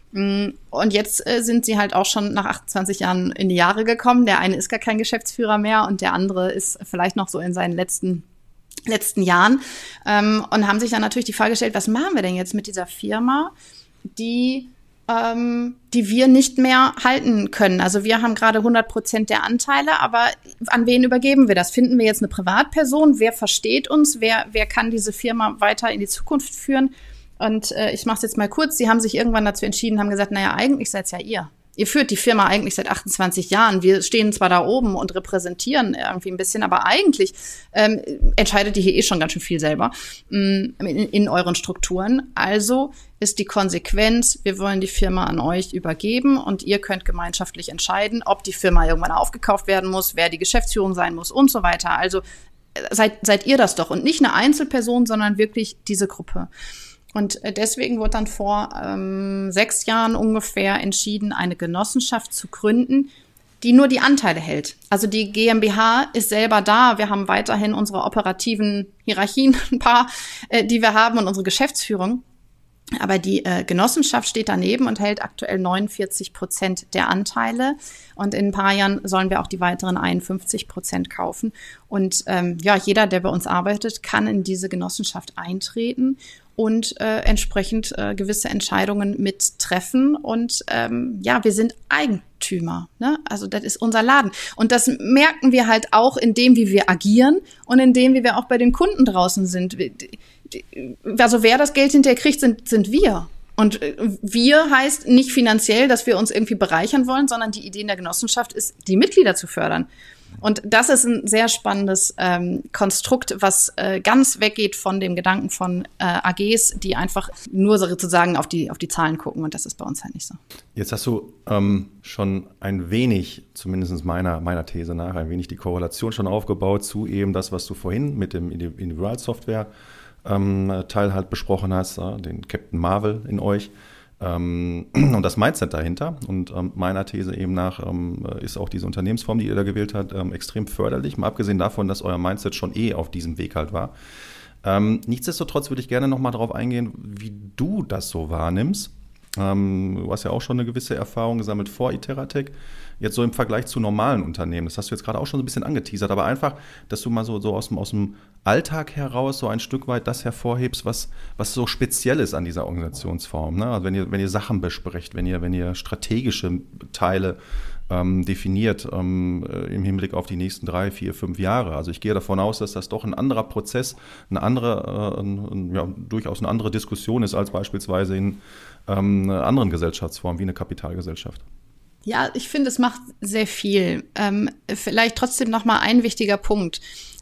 Und jetzt äh, sind sie halt auch schon nach achtundzwanzig Jahren in die Jahre gekommen. Der eine ist gar kein Geschäftsführer mehr und der andere ist vielleicht noch so in seinen letzten letzten Jahren ähm, und haben sich dann natürlich die Frage gestellt, was machen wir denn jetzt mit dieser Firma, die ähm, die wir nicht mehr halten können. Also wir haben gerade hundert Prozent der Anteile, aber an wen übergeben wir das? Finden wir jetzt eine Privatperson? Wer versteht uns? Wer wer kann diese Firma weiter in die Zukunft führen? Und äh, ich mache es jetzt mal kurz. Sie haben sich irgendwann dazu entschieden, haben gesagt, naja, eigentlich seid es ja ihr. Ihr führt die Firma eigentlich seit achtundzwanzig Jahren. Wir stehen zwar da oben und repräsentieren irgendwie ein bisschen, aber eigentlich ähm, entscheidet ihr hier eh schon ganz schön viel selber ähm, in, in euren Strukturen. Also ist die Konsequenz, wir wollen die Firma an euch übergeben und ihr könnt gemeinschaftlich entscheiden, ob die Firma irgendwann aufgekauft werden muss, wer die Geschäftsführung sein muss und so weiter. Also seid, seid ihr das doch und nicht eine Einzelperson, sondern wirklich diese Gruppe. Und deswegen wurde dann vor ähm, sechs Jahren ungefähr entschieden, eine Genossenschaft zu gründen, die nur die Anteile hält. Also die GmbH ist selber da. Wir haben weiterhin unsere operativen Hierarchien, ein paar, äh, die wir haben und unsere Geschäftsführung. Aber die äh, Genossenschaft steht daneben und hält aktuell neunundvierzig Prozent der Anteile. Und in ein paar Jahren sollen wir auch die weiteren einundfünfzig Prozent kaufen. Und ähm, ja, jeder, der bei uns arbeitet, kann in diese Genossenschaft eintreten und äh, entsprechend äh, gewisse Entscheidungen mittreffen. Und ähm, ja, wir sind Eigentümer, ne? Also das ist unser Laden. Und das merken wir halt auch in dem, wie wir agieren und in dem, wie wir auch bei den Kunden draußen sind. Also wer das Geld hinterher kriegt, sind, sind wir. Und wir heißt nicht finanziell, dass wir uns irgendwie bereichern wollen, sondern die Idee in der Genossenschaft ist, die Mitglieder zu fördern. Und das ist ein sehr spannendes ähm, Konstrukt, was äh, ganz weggeht von dem Gedanken von äh, A Gs, die einfach nur sozusagen auf die, auf die Zahlen gucken. Und das ist bei uns halt nicht so. Jetzt hast du ähm, schon ein wenig, zumindest meiner, meiner These nach, ein wenig die Korrelation schon aufgebaut zu eben das, was du vorhin mit dem Individualsoftware ähm, Teil halt besprochen hast, ja, den Captain Marvel in euch. Ähm, und das Mindset dahinter und ähm, meiner These eben nach ähm, ist auch diese Unternehmensform, die ihr da gewählt habt, ähm, extrem förderlich, mal abgesehen davon, dass euer Mindset schon eh auf diesem Weg halt war. Ähm, nichtsdestotrotz würde ich gerne nochmal darauf eingehen, wie du das so wahrnimmst. Ähm, du hast ja auch schon eine gewisse Erfahrung gesammelt vor Iteratec, jetzt so im Vergleich zu normalen Unternehmen. Das hast du jetzt gerade auch schon so ein bisschen angeteasert, aber einfach, dass du mal so, so aus dem, aus dem Alltag heraus so ein Stück weit das hervorhebst, was, was so speziell ist an dieser Organisationsform. Ne? Also wenn ihr, wenn ihr Sachen besprecht, wenn ihr, wenn ihr strategische Teile ähm, definiert ähm, im Hinblick auf die nächsten drei, vier, fünf Jahre. Also ich gehe davon aus, dass das doch ein anderer Prozess, eine andere, äh, ein, ja, durchaus eine andere Diskussion ist als beispielsweise in ähm, anderen Gesellschaftsformen wie eine Kapitalgesellschaft. Ja, ich finde, es macht sehr viel. Ähm, vielleicht trotzdem noch mal ein wichtiger Punkt.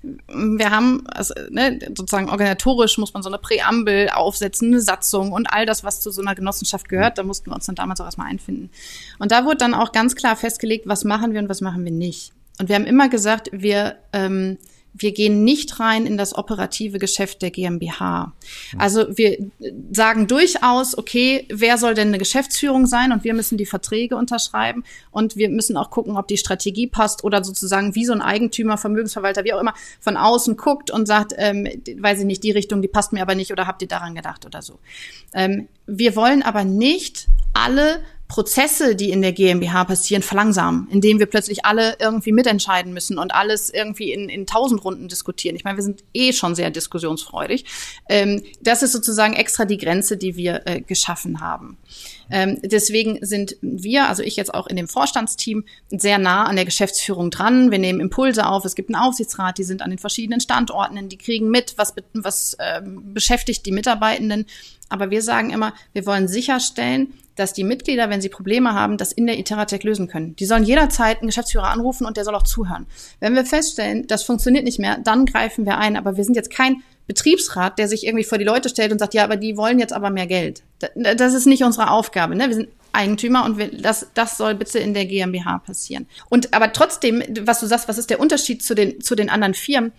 Wir haben, also, ne, sozusagen organisatorisch muss man so eine Präambel aufsetzen, eine Satzung und all das, was zu so einer Genossenschaft gehört. Da mussten wir uns dann damals auch erstmal einfinden. Und da wurde dann auch ganz klar festgelegt, was machen wir und was machen wir nicht. Und wir haben immer gesagt, wir ähm, wir gehen nicht rein in das operative Geschäft der GmbH. Also wir sagen durchaus, okay, wer soll denn eine Geschäftsführung sein? Und wir müssen die Verträge unterschreiben. Und wir müssen auch gucken, ob die Strategie passt oder sozusagen wie so ein Eigentümer, Vermögensverwalter, wie auch immer, von außen guckt und sagt, ähm, weiß ich nicht, die Richtung, die passt mir aber nicht oder habt ihr daran gedacht oder so. Ähm, wir wollen aber nicht alle Prozesse, die in der GmbH passieren, verlangsamen, indem wir plötzlich alle irgendwie mitentscheiden müssen und alles irgendwie in, in tausend Runden diskutieren. Ich meine, wir sind eh schon sehr diskussionsfreudig. Ähm, das ist sozusagen extra die Grenze, die wir äh, geschaffen haben. Ähm, deswegen sind wir, also ich jetzt auch in dem Vorstandsteam, sehr nah an der Geschäftsführung dran. Wir nehmen Impulse auf. Es gibt einen Aufsichtsrat, die sind an den verschiedenen Standorten, die kriegen mit, was, was äh, beschäftigt die Mitarbeitenden. Aber wir sagen immer, wir wollen sicherstellen, dass die Mitglieder, wenn sie Probleme haben, das in der Iteratec lösen können. Die sollen jederzeit einen Geschäftsführer anrufen und der soll auch zuhören. Wenn wir feststellen, das funktioniert nicht mehr, dann greifen wir ein. Aber wir sind jetzt kein Betriebsrat, der sich irgendwie vor die Leute stellt und sagt, ja, aber die wollen jetzt aber mehr Geld. Das ist nicht unsere Aufgabe, ne? Wir sind Eigentümer und wir, das, das soll bitte in der GmbH passieren. Und aber trotzdem, was du sagst, was ist der Unterschied zu den, zu den anderen Firmen?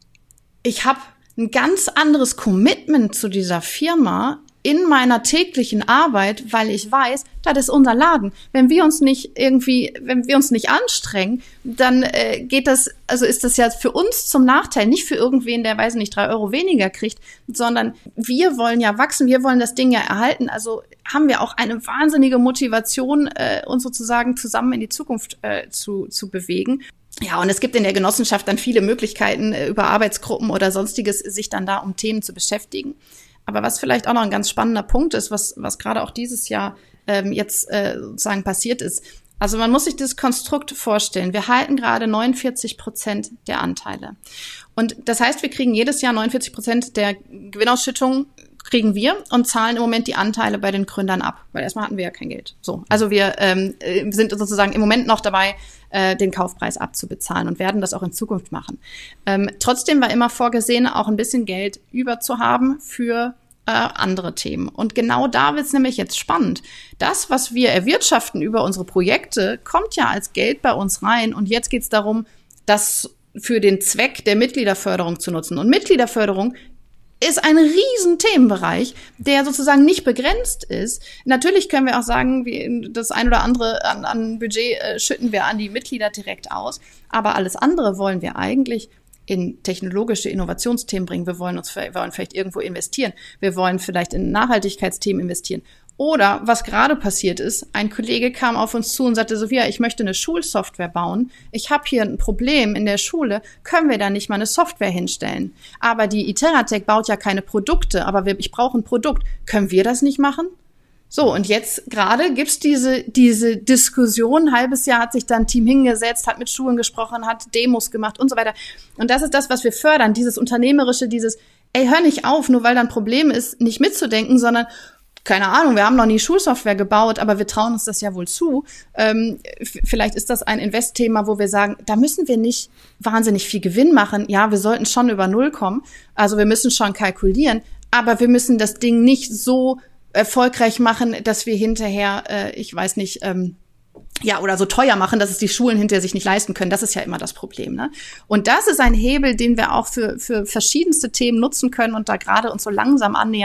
Ich habe ein ganz anderes Commitment zu dieser Firma in meiner täglichen Arbeit, weil ich weiß, das ist unser Laden. Wenn wir uns nicht irgendwie, wenn wir uns nicht anstrengen, dann äh, geht das, also ist das ja für uns zum Nachteil, nicht für irgendwen, der, weiß nicht, drei Euro weniger kriegt, sondern wir wollen ja wachsen, wir wollen das Ding ja erhalten. Also haben wir auch eine wahnsinnige Motivation, äh, uns sozusagen zusammen in die Zukunft äh, zu, zu bewegen. Ja, und es gibt in der Genossenschaft dann viele Möglichkeiten, äh, über Arbeitsgruppen oder Sonstiges sich dann da um Themen zu beschäftigen. Aber was vielleicht auch noch ein ganz spannender Punkt ist, was was gerade auch dieses Jahr ähm, jetzt äh, sozusagen passiert ist. Also man muss sich dieses Konstrukt vorstellen. Wir halten gerade neunundvierzig Prozent der Anteile. Und das heißt, wir kriegen jedes Jahr neunundvierzig Prozent der Gewinnausschüttung kriegen wir und zahlen im Moment die Anteile bei den Gründern ab. Weil erstmal hatten wir ja kein Geld. So, also wir ähm, sind sozusagen im Moment noch dabei, äh, den Kaufpreis abzubezahlen und werden das auch in Zukunft machen. Ähm, trotzdem war immer vorgesehen, auch ein bisschen Geld über zu haben für äh, andere Themen. Und genau da wird es nämlich jetzt spannend. Das, was wir erwirtschaften über unsere Projekte, kommt ja als Geld bei uns rein. Und jetzt geht es darum, das für den Zweck der Mitgliederförderung zu nutzen. Und Mitgliederförderung ist ein riesen Themenbereich, der sozusagen nicht begrenzt ist. Natürlich können wir auch sagen, wie das ein oder andere an, an Budget äh, schütten wir an die Mitglieder direkt aus. Aber alles andere wollen wir eigentlich in technologische Innovationsthemen bringen. Wir wollen uns, wir wollen vielleicht irgendwo investieren. Wir wollen vielleicht in Nachhaltigkeitsthemen investieren. Oder was gerade passiert ist, ein Kollege kam auf uns zu und sagte, Sophia, ich möchte eine Schulsoftware bauen. Ich habe hier ein Problem in der Schule. Können wir da nicht mal eine Software hinstellen? Aber die Iteratec baut ja keine Produkte, aber wir, ich brauche ein Produkt. Können wir das nicht machen? So, und jetzt gerade gibt's diese diese Diskussion. Ein halbes Jahr hat sich dann ein Team hingesetzt, hat mit Schulen gesprochen, hat Demos gemacht und so weiter. Und das ist das, was wir fördern, dieses Unternehmerische, dieses, ey, hör nicht auf, nur weil da ein Problem ist, nicht mitzudenken, sondern keine Ahnung, wir haben noch nie Schulsoftware gebaut, aber wir trauen uns das ja wohl zu. Ähm, f- vielleicht ist das ein Investthema, wo wir sagen, da müssen wir nicht wahnsinnig viel Gewinn machen. Ja, wir sollten schon über Null kommen. Also wir müssen schon kalkulieren, aber wir müssen das Ding nicht so erfolgreich machen, dass wir hinterher, äh, ich weiß nicht, ähm, ja, oder so teuer machen, dass es die Schulen hinterher sich nicht leisten können. Das ist ja immer das Problem, ne? Und das ist ein Hebel, den wir auch für für verschiedenste Themen nutzen können und da gerade uns so langsam annähern,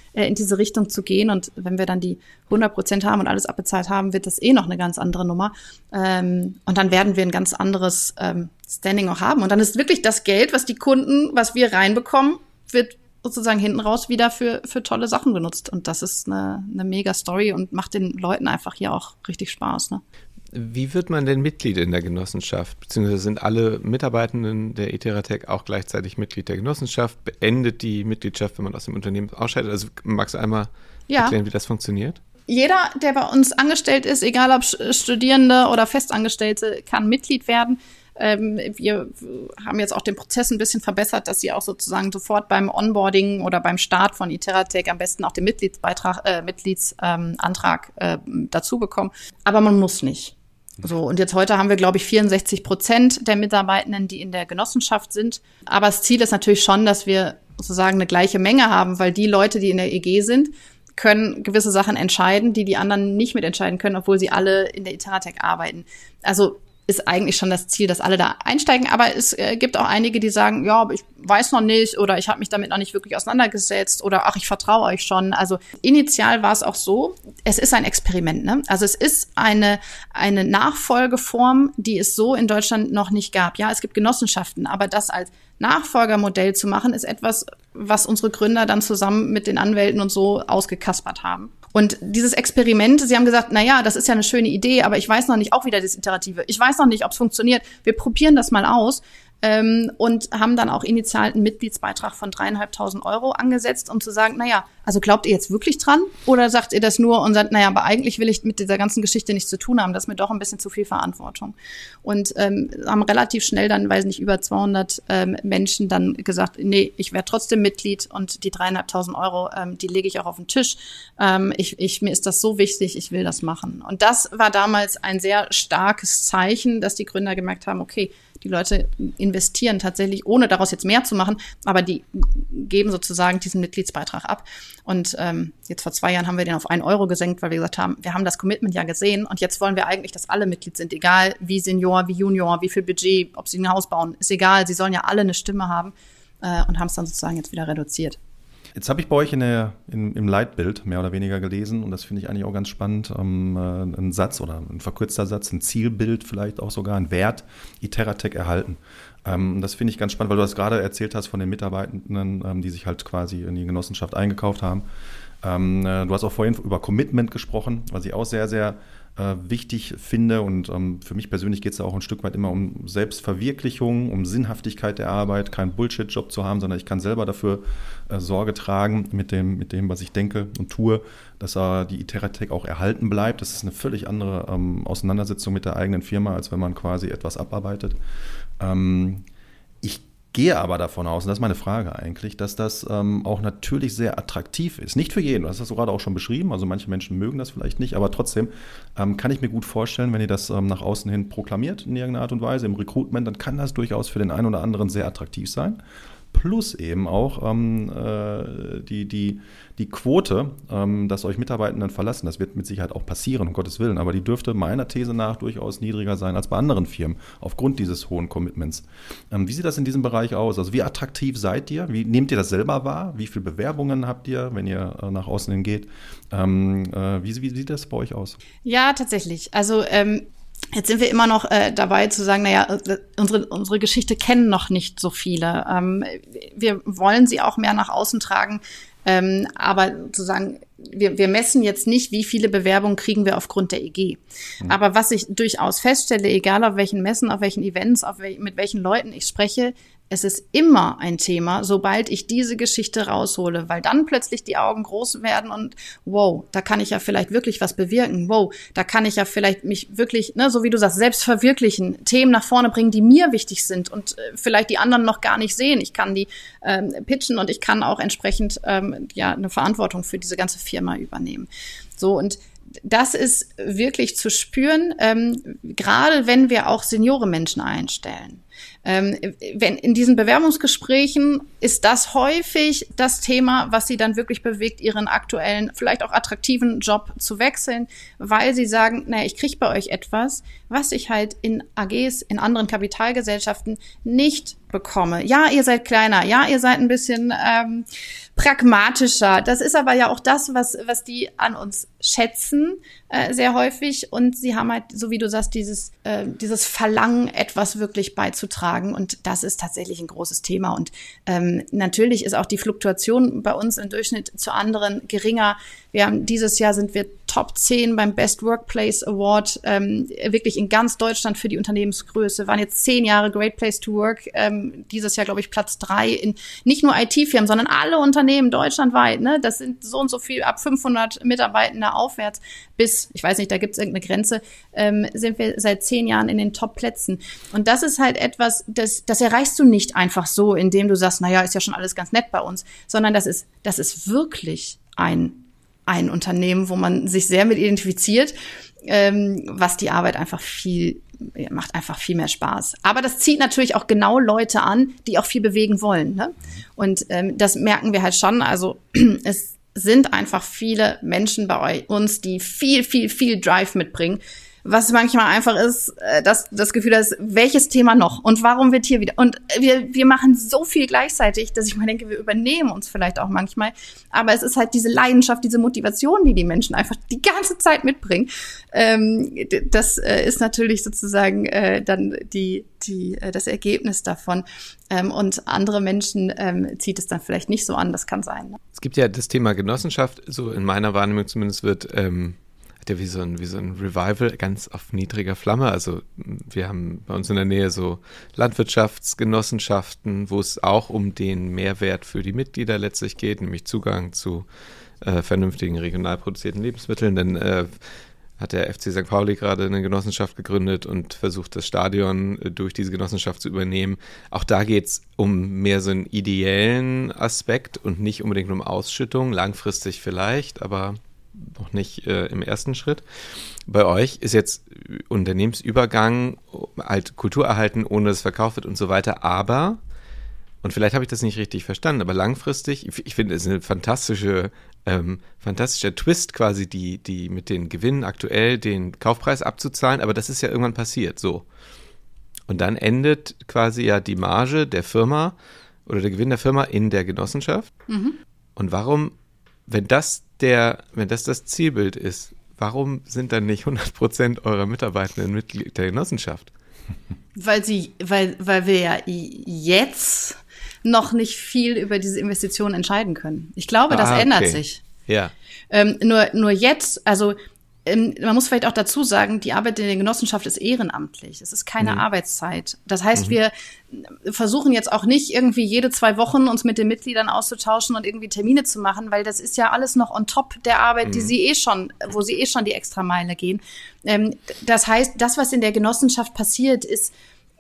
äh, in diese Richtung zu gehen. Und wenn wir dann die hundert Prozent haben und alles abbezahlt haben, wird das eh noch eine ganz andere Nummer. Ähm, und dann werden wir ein ganz anderes ähm, Standing auch haben. Und dann ist wirklich das Geld, was die Kunden, was wir reinbekommen, wird sozusagen hinten raus wieder für für tolle Sachen genutzt. Und das ist eine, eine mega Story und macht den Leuten einfach hier auch richtig Spaß, ne? Wie wird man denn Mitglied in der Genossenschaft? Beziehungsweise sind alle Mitarbeitenden der Iteratec auch gleichzeitig Mitglied der Genossenschaft? Beendet die Mitgliedschaft, wenn man aus dem Unternehmen ausscheidet? Also magst du einmal ja. erklären, wie das funktioniert? Jeder, der bei uns angestellt ist, egal ob Studierende oder Festangestellte, kann Mitglied werden. Ähm, wir haben jetzt auch den Prozess ein bisschen verbessert, dass sie auch sozusagen sofort beim Onboarding oder beim Start von Iteratec am besten auch den Mitgliedsbeitrag, äh, Mitgliedsantrag äh, dazu bekommen. Aber man muss nicht. So, und jetzt heute haben wir, glaube ich, vierundsechzig Prozent der Mitarbeitenden, die in der Genossenschaft sind. Aber das Ziel ist natürlich schon, dass wir sozusagen eine gleiche Menge haben, weil die Leute, die in der E G sind, können gewisse Sachen entscheiden, die die anderen nicht mitentscheiden können, obwohl sie alle in der Iteratec arbeiten. Also ist eigentlich schon das Ziel, dass alle da einsteigen. Aber es äh, gibt auch einige, die sagen, ja, ich weiß noch nicht oder ich habe mich damit noch nicht wirklich auseinandergesetzt oder ach, ich vertraue euch schon. Also initial war es auch so, es ist ein Experiment, ne? Also es ist eine eine Nachfolgeform, die es so in Deutschland noch nicht gab. Ja, es gibt Genossenschaften, aber das als Nachfolgermodell zu machen, ist etwas, was unsere Gründer dann zusammen mit den Anwälten und so ausgekaspert haben. Und dieses Experiment, sie haben gesagt, na ja, das ist ja eine schöne Idee, aber ich weiß noch nicht, auch wieder das Iterative. Ich weiß noch nicht, ob es funktioniert. Wir probieren das mal aus. Ähm, und haben dann auch initial einen Mitgliedsbeitrag von dreieinhalbtausend Euro angesetzt, um zu sagen, na ja, also glaubt ihr jetzt wirklich dran? Oder sagt ihr das nur und sagt, na ja, aber eigentlich will ich mit dieser ganzen Geschichte nichts zu tun haben. Das ist mir doch ein bisschen zu viel Verantwortung. Und ähm, haben relativ schnell dann, weiß nicht, über zweihundert ähm, Menschen dann gesagt, nee, ich werde trotzdem Mitglied und die dreieinhalbtausend Euro, ähm, die lege ich auch auf den Tisch. Ähm, ich, ich, mir ist das so wichtig, ich will das machen. Und das war damals ein sehr starkes Zeichen, dass die Gründer gemerkt haben, okay, die Leute investieren tatsächlich, ohne daraus jetzt mehr zu machen, aber die geben sozusagen diesen Mitgliedsbeitrag ab. Und ähm, jetzt vor zwei Jahren haben wir den auf einen Euro gesenkt, weil wir gesagt haben, wir haben das Commitment ja gesehen und jetzt wollen wir eigentlich, dass alle Mitglied sind, egal wie Senior, wie Junior, wie viel Budget, ob sie ein Haus bauen, ist egal, sie sollen ja alle eine Stimme haben äh, und haben es dann sozusagen jetzt wieder reduziert. Jetzt habe ich bei euch in der, in, im Leitbild mehr oder weniger gelesen und das finde ich eigentlich auch ganz spannend, ähm, äh, ein Satz oder ein verkürzter Satz, ein Zielbild vielleicht auch sogar, ein Wert, Iteratec erhalten. Ähm, das finde ich ganz spannend, weil du das gerade erzählt hast von den Mitarbeitenden, ähm, die sich halt quasi in die Genossenschaft eingekauft haben. Ähm, äh, du hast auch vorhin über Commitment gesprochen, was ich auch sehr, sehr äh, wichtig finde und ähm, für mich persönlich geht es da auch ein Stück weit immer um Selbstverwirklichung, um Sinnhaftigkeit der Arbeit, keinen Bullshit-Job zu haben, sondern ich kann selber dafür äh, Sorge tragen mit dem, mit dem, was ich denke und tue, dass äh, die Iteratec auch erhalten bleibt. Das ist eine völlig andere ähm, Auseinandersetzung mit der eigenen Firma, als wenn man quasi etwas abarbeitet. Ähm, ich gehe aber davon aus, und das ist meine Frage eigentlich, dass das ähm, auch natürlich sehr attraktiv ist. Nicht für jeden, das hast du gerade auch schon beschrieben, also manche Menschen mögen das vielleicht nicht, aber trotzdem ähm, kann ich mir gut vorstellen, wenn ihr das ähm, nach außen hin proklamiert in irgendeiner Art und Weise, im Recruitment, dann kann das durchaus für den einen oder anderen sehr attraktiv sein. Plus eben auch ähm, äh, die, die, die Quote, ähm, dass euch Mitarbeitenden verlassen. Das wird mit Sicherheit auch passieren, um Gottes Willen. Aber die dürfte meiner These nach durchaus niedriger sein als bei anderen Firmen, aufgrund dieses hohen Commitments. Ähm, wie sieht das in diesem Bereich aus? Also wie attraktiv seid ihr? Wie nehmt ihr das selber wahr? Wie viele Bewerbungen habt ihr, wenn ihr äh, nach außen hin geht? Ähm, äh, wie, wie sieht das bei euch aus? Ja, tatsächlich. Also ähm Jetzt sind wir immer noch äh, dabei zu sagen, naja, unsere, unsere Geschichte kennen noch nicht so viele. Ähm, wir wollen sie auch mehr nach außen tragen. Ähm, aber zu sagen, wir, wir messen jetzt nicht, wie viele Bewerbungen kriegen wir aufgrund der E G. Mhm. Aber was ich durchaus feststelle, egal auf welchen Messen, auf welchen Events, auf wel- mit welchen Leuten ich spreche, es ist immer ein Thema, sobald ich diese Geschichte raushole, weil dann plötzlich die Augen groß werden und wow, da kann ich ja vielleicht wirklich was bewirken. Wow, da kann ich ja vielleicht mich wirklich, ne, so wie du sagst, selbst verwirklichen, Themen nach vorne bringen, die mir wichtig sind und äh, vielleicht die anderen noch gar nicht sehen. Ich kann die ähm, pitchen und ich kann auch entsprechend ähm, ja eine Verantwortung für diese ganze Firma übernehmen. So, und das ist wirklich zu spüren, ähm, gerade wenn wir auch seniore Menschen einstellen. Ähm, wenn in diesen Bewerbungsgesprächen ist das häufig das Thema, was sie dann wirklich bewegt, ihren aktuellen, vielleicht auch attraktiven Job zu wechseln, weil sie sagen, naja, ich kriege bei euch etwas, was ich halt in A Gs, in anderen Kapitalgesellschaften nicht bekomme, ja, ihr seid kleiner, ja, ihr seid ein bisschen ähm, pragmatischer. Das ist aber ja auch das, was was die an uns schätzen, äh, sehr häufig. Und sie haben halt, so wie du sagst, dieses äh, dieses Verlangen, etwas wirklich beizutragen. Und das ist tatsächlich ein großes Thema. Und ähm, natürlich ist auch die Fluktuation bei uns im Durchschnitt zu anderen geringer. Wir haben dieses Jahr sind wir Top zehn beim Best Workplace Award, ähm, wirklich in ganz Deutschland für die Unternehmensgröße. Waren jetzt zehn Jahre Great Place to Work. Ähm, dieses Jahr, glaube ich, Platz drei in nicht nur I T-Firmen, sondern alle Unternehmen deutschlandweit. Ne? Das sind so und so viel, ab fünfhundert Mitarbeitende aufwärts bis, ich weiß nicht, da gibt es irgendeine Grenze, ähm, sind wir seit zehn Jahren in den Top-Plätzen. Und das ist halt etwas, das, das erreichst du nicht einfach so, indem du sagst, naja, ist ja schon alles ganz nett bei uns, sondern das ist, das ist wirklich ein ein Unternehmen, wo man sich sehr mit identifiziert, ähm, was die Arbeit einfach viel, macht einfach viel mehr Spaß. Aber das zieht natürlich auch genau Leute an, die auch viel bewegen wollen. Ne? Und ähm, das merken wir halt schon. Also es sind einfach viele Menschen bei uns, die viel, viel, viel Drive mitbringen. Was manchmal einfach ist, dass das Gefühl ist, welches Thema noch und warum wird hier wieder? Und wir wir machen so viel gleichzeitig, dass ich mal denke, wir übernehmen uns vielleicht auch manchmal. Aber es ist halt diese Leidenschaft, diese Motivation, die die Menschen einfach die ganze Zeit mitbringen. Ähm, das äh, ist natürlich sozusagen äh, dann die die äh, das Ergebnis davon. Ähm, und andere Menschen ähm, zieht es dann vielleicht nicht so an. Das kann sein. Ne? Es gibt ja das Thema Genossenschaft, so in meiner Wahrnehmung zumindest wird ähm ja wie so ein wie so ein Revival ganz auf niedriger Flamme. Also wir haben bei uns in der Nähe so Landwirtschaftsgenossenschaften, wo es auch um den Mehrwert für die Mitglieder letztlich geht, nämlich Zugang zu äh, vernünftigen regional produzierten Lebensmitteln. Dann äh, hat der F C Sankt Pauli gerade eine Genossenschaft gegründet und versucht, das Stadion äh, durch diese Genossenschaft zu übernehmen. Auch da geht es um mehr so einen ideellen Aspekt und nicht unbedingt um Ausschüttung, langfristig vielleicht, aber noch nicht äh, im ersten Schritt. Bei euch ist jetzt Unternehmensübergang, halt Kultur erhalten, ohne dass es verkauft wird und so weiter, aber, und vielleicht habe ich das nicht richtig verstanden, aber langfristig, ich, ich finde, es ist eine fantastische, ähm, fantastischer Twist quasi, die, die mit den Gewinnen aktuell den Kaufpreis abzuzahlen, aber das ist ja irgendwann passiert, so. Und dann endet quasi ja die Marge der Firma oder der Gewinn der Firma in der Genossenschaft. Mhm. Und warum, wenn das der, wenn das das Zielbild ist, warum sind dann nicht hundert Prozent eurer Mitarbeitenden Mitglied der Genossenschaft? Weil sie, weil, weil wir ja jetzt noch nicht viel über diese Investitionen entscheiden können. Ich glaube, das ah, ändert okay. sich. Ja. Ähm, nur, nur jetzt, also ähm, man muss vielleicht auch dazu sagen, die Arbeit in der Genossenschaft ist ehrenamtlich. Es ist keine mhm. Arbeitszeit. Das heißt, mhm. wir versuchen jetzt auch nicht irgendwie jede zwei Wochen uns mit den Mitgliedern auszutauschen und irgendwie Termine zu machen, weil das ist ja alles noch on top der Arbeit, mhm. die sie eh schon, wo sie eh schon die Extrameile gehen. Ähm, das heißt, das, was in der Genossenschaft passiert, ist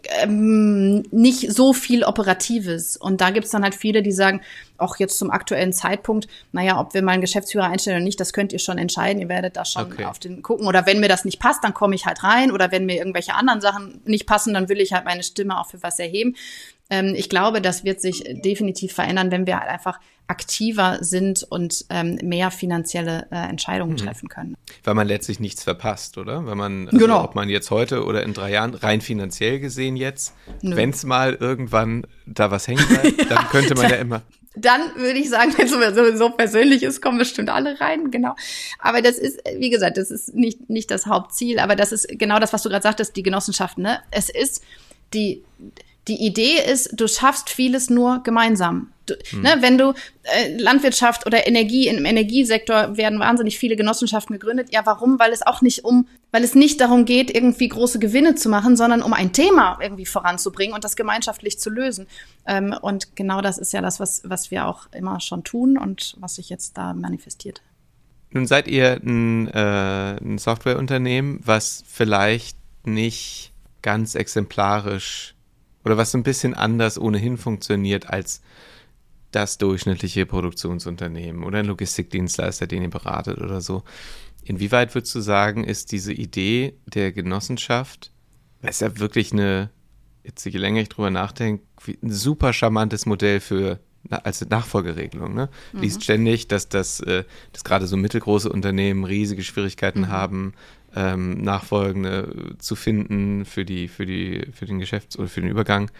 ähm, nicht so viel Operatives. Und da gibt's dann halt viele, die sagen, auch jetzt zum aktuellen Zeitpunkt, naja, ob wir mal einen Geschäftsführer einstellen oder nicht, das könnt ihr schon entscheiden. Ihr werdet da schon okay. auf den gucken. Oder wenn mir das nicht passt, dann komme ich halt rein. Oder wenn mir irgendwelche anderen Sachen nicht passen, dann will ich halt meine Stimme auch für was erheben. Ähm, ich glaube, das wird sich definitiv verändern, wenn wir halt einfach aktiver sind und ähm, mehr finanzielle äh, Entscheidungen mhm. treffen können. Weil man letztlich nichts verpasst, oder? Weil man, also genau. ob man jetzt heute oder in drei Jahren, rein finanziell gesehen jetzt, wenn es mal irgendwann da was hängen bleibt, ja, dann könnte man ja immer... Dann würde ich sagen, wenn es sowieso persönlich ist, kommen bestimmt alle rein, genau. Aber das ist, wie gesagt, das ist nicht nicht das Hauptziel, aber das ist genau das, was du gerade sagtest, die Genossenschaften, ne? Es ist die... Die Idee ist, du schaffst vieles nur gemeinsam. Du, hm. ne, wenn du äh, Landwirtschaft oder Energie, im Energiesektor werden wahnsinnig viele Genossenschaften gegründet. Ja, warum? Weil es auch nicht um, weil es nicht darum geht, irgendwie große Gewinne zu machen, sondern um ein Thema irgendwie voranzubringen und das gemeinschaftlich zu lösen. Ähm, und genau das ist ja das, was, was wir auch immer schon tun und was sich jetzt da manifestiert. Nun seid ihr ein, äh, ein Softwareunternehmen, was vielleicht nicht ganz exemplarisch oder was so ein bisschen anders ohnehin funktioniert als das durchschnittliche Produktionsunternehmen oder ein Logistikdienstleister, den ihr beratet oder so. Inwieweit würdest du sagen, ist diese Idee der Genossenschaft, das ist ja wirklich eine, jetzt je länger ich drüber nachdenke, ein super charmantes Modell für als Nachfolgeregelung, ne? Mhm. Liest ständig, dass das, äh, dass gerade so mittelgroße Unternehmen riesige Schwierigkeiten mhm. haben, ähm, Nachfolgende zu finden für die, für die, für den Geschäfts- oder für den Übergang.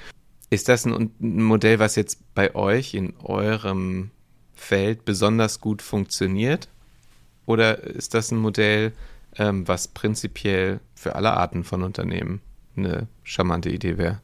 Ist das ein, ein Modell, was jetzt bei euch in eurem Feld besonders gut funktioniert? Oder ist das ein Modell, ähm, was prinzipiell für alle Arten von Unternehmen eine charmante Idee wäre?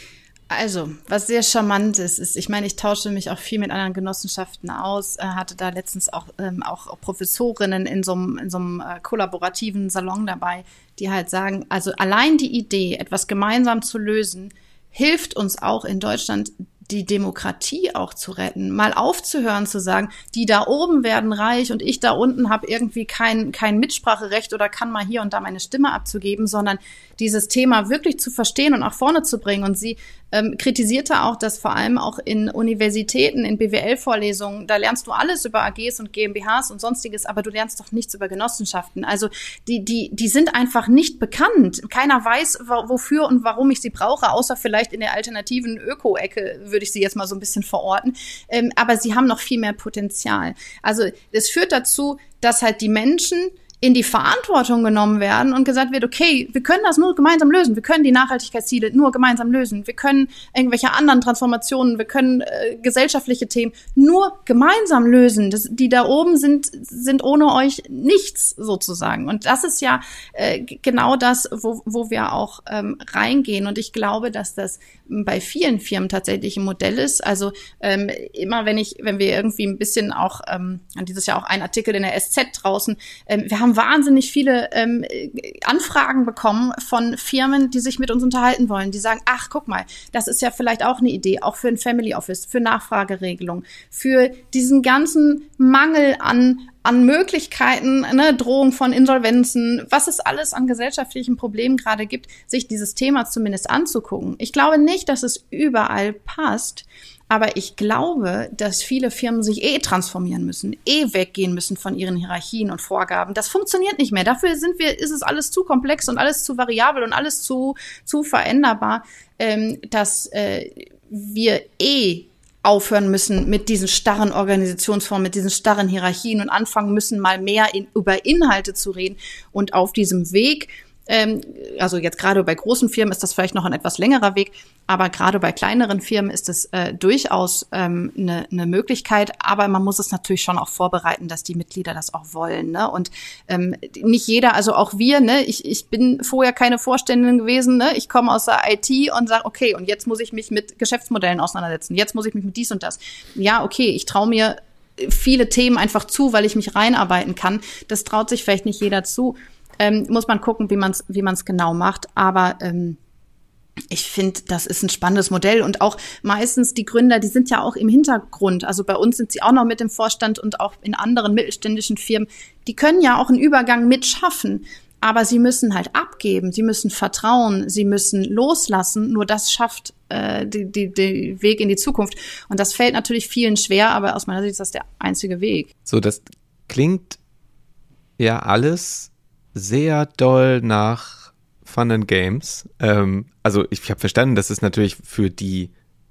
Also, was sehr charmant ist, ist, ich meine, ich tausche mich auch viel mit anderen Genossenschaften aus, äh, hatte da letztens auch, ähm, auch Professorinnen in so einem in so einem äh, kollaborativen Salon dabei, die halt sagen, also allein die Idee, etwas gemeinsam zu lösen, hilft uns auch in Deutschland, die Demokratie auch zu retten, mal aufzuhören zu sagen, die da oben werden reich und ich da unten habe irgendwie kein kein Mitspracherecht oder kann mal hier und da meine Stimme abzugeben, sondern dieses Thema wirklich zu verstehen und nach vorne zu bringen. Und sie ähm, kritisierte auch, dass vor allem auch in Universitäten, in B W L-Vorlesungen, da lernst du alles über A Gs und G m B Hs und Sonstiges, aber du lernst doch nichts über Genossenschaften. Also die die die sind einfach nicht bekannt. Keiner weiß, wo, wofür und warum ich sie brauche, außer vielleicht in der alternativen Öko-Ecke würde ich sie jetzt mal so ein bisschen verorten. Ähm, aber sie haben noch viel mehr Potenzial. Also es führt dazu, dass halt die Menschen in die Verantwortung genommen werden und gesagt wird, okay, wir können das nur gemeinsam lösen. Wir können die Nachhaltigkeitsziele nur gemeinsam lösen. Wir können irgendwelche anderen Transformationen, wir können äh, gesellschaftliche Themen nur gemeinsam lösen. Das, die da oben sind, sind ohne euch nichts sozusagen. Und das ist ja äh, genau das, wo, wo wir auch ähm, reingehen. Und ich glaube, dass das bei vielen Firmen tatsächlich ein Modell ist. Also ähm, immer, wenn ich, wenn wir irgendwie ein bisschen auch, ähm, dieses Jahr auch ein Artikel in der S Z draußen, ähm, wir haben wahnsinnig viele ähm, Anfragen bekommen von Firmen, die sich mit uns unterhalten wollen, die sagen, ach, guck mal, das ist ja vielleicht auch eine Idee, auch für ein Family Office, für Nachfrageregelung, für diesen ganzen Mangel an an Möglichkeiten, ne, Drohung von Insolvenzen, was es alles an gesellschaftlichen Problemen gerade gibt, sich dieses Thema zumindest anzugucken. Ich glaube nicht, dass es überall passt, aber ich glaube, dass viele Firmen sich eh transformieren müssen, eh weggehen müssen von ihren Hierarchien und Vorgaben. Das funktioniert nicht mehr. Dafür sind wir, ist es alles zu komplex und alles zu variabel und alles zu, zu veränderbar, ähm, dass äh, wir eh aufhören müssen mit diesen starren Organisationsformen, mit diesen starren Hierarchien und anfangen müssen, mal mehr in, über Inhalte zu reden. Und auf diesem Weg, ähm, also jetzt gerade bei großen Firmen ist das vielleicht noch ein etwas längerer Weg, aber gerade bei kleineren Firmen ist es äh, durchaus ähm, eine, eine Möglichkeit. Aber man muss es natürlich schon auch vorbereiten, dass die Mitglieder das auch wollen, ne? Und ähm, nicht jeder, also auch wir, ne? Ich, ich bin vorher keine Vorständin gewesen, ne? Ich komme aus der I T und sage, okay, und jetzt muss ich mich mit Geschäftsmodellen auseinandersetzen. Jetzt muss ich mich mit dies und das. Ja, okay, ich traue mir viele Themen einfach zu, weil ich mich reinarbeiten kann. Das traut sich vielleicht nicht jeder zu. Ähm, muss man gucken, wie man es wie man es genau macht. Aber ähm, ich finde, das ist ein spannendes Modell. Und auch meistens die Gründer, die sind ja auch im Hintergrund. Also bei uns sind sie auch noch mit im Vorstand und auch in anderen mittelständischen Firmen. Die können ja auch einen Übergang mitschaffen. Aber sie müssen halt abgeben, sie müssen vertrauen, sie müssen loslassen. Nur das schafft äh, die, die, die Weg in die Zukunft. Und das fällt natürlich vielen schwer, aber aus meiner Sicht ist das der einzige Weg. So, das klingt ja alles sehr doll nach Fun and Games. Ähm, also ich habe verstanden, dass es natürlich für die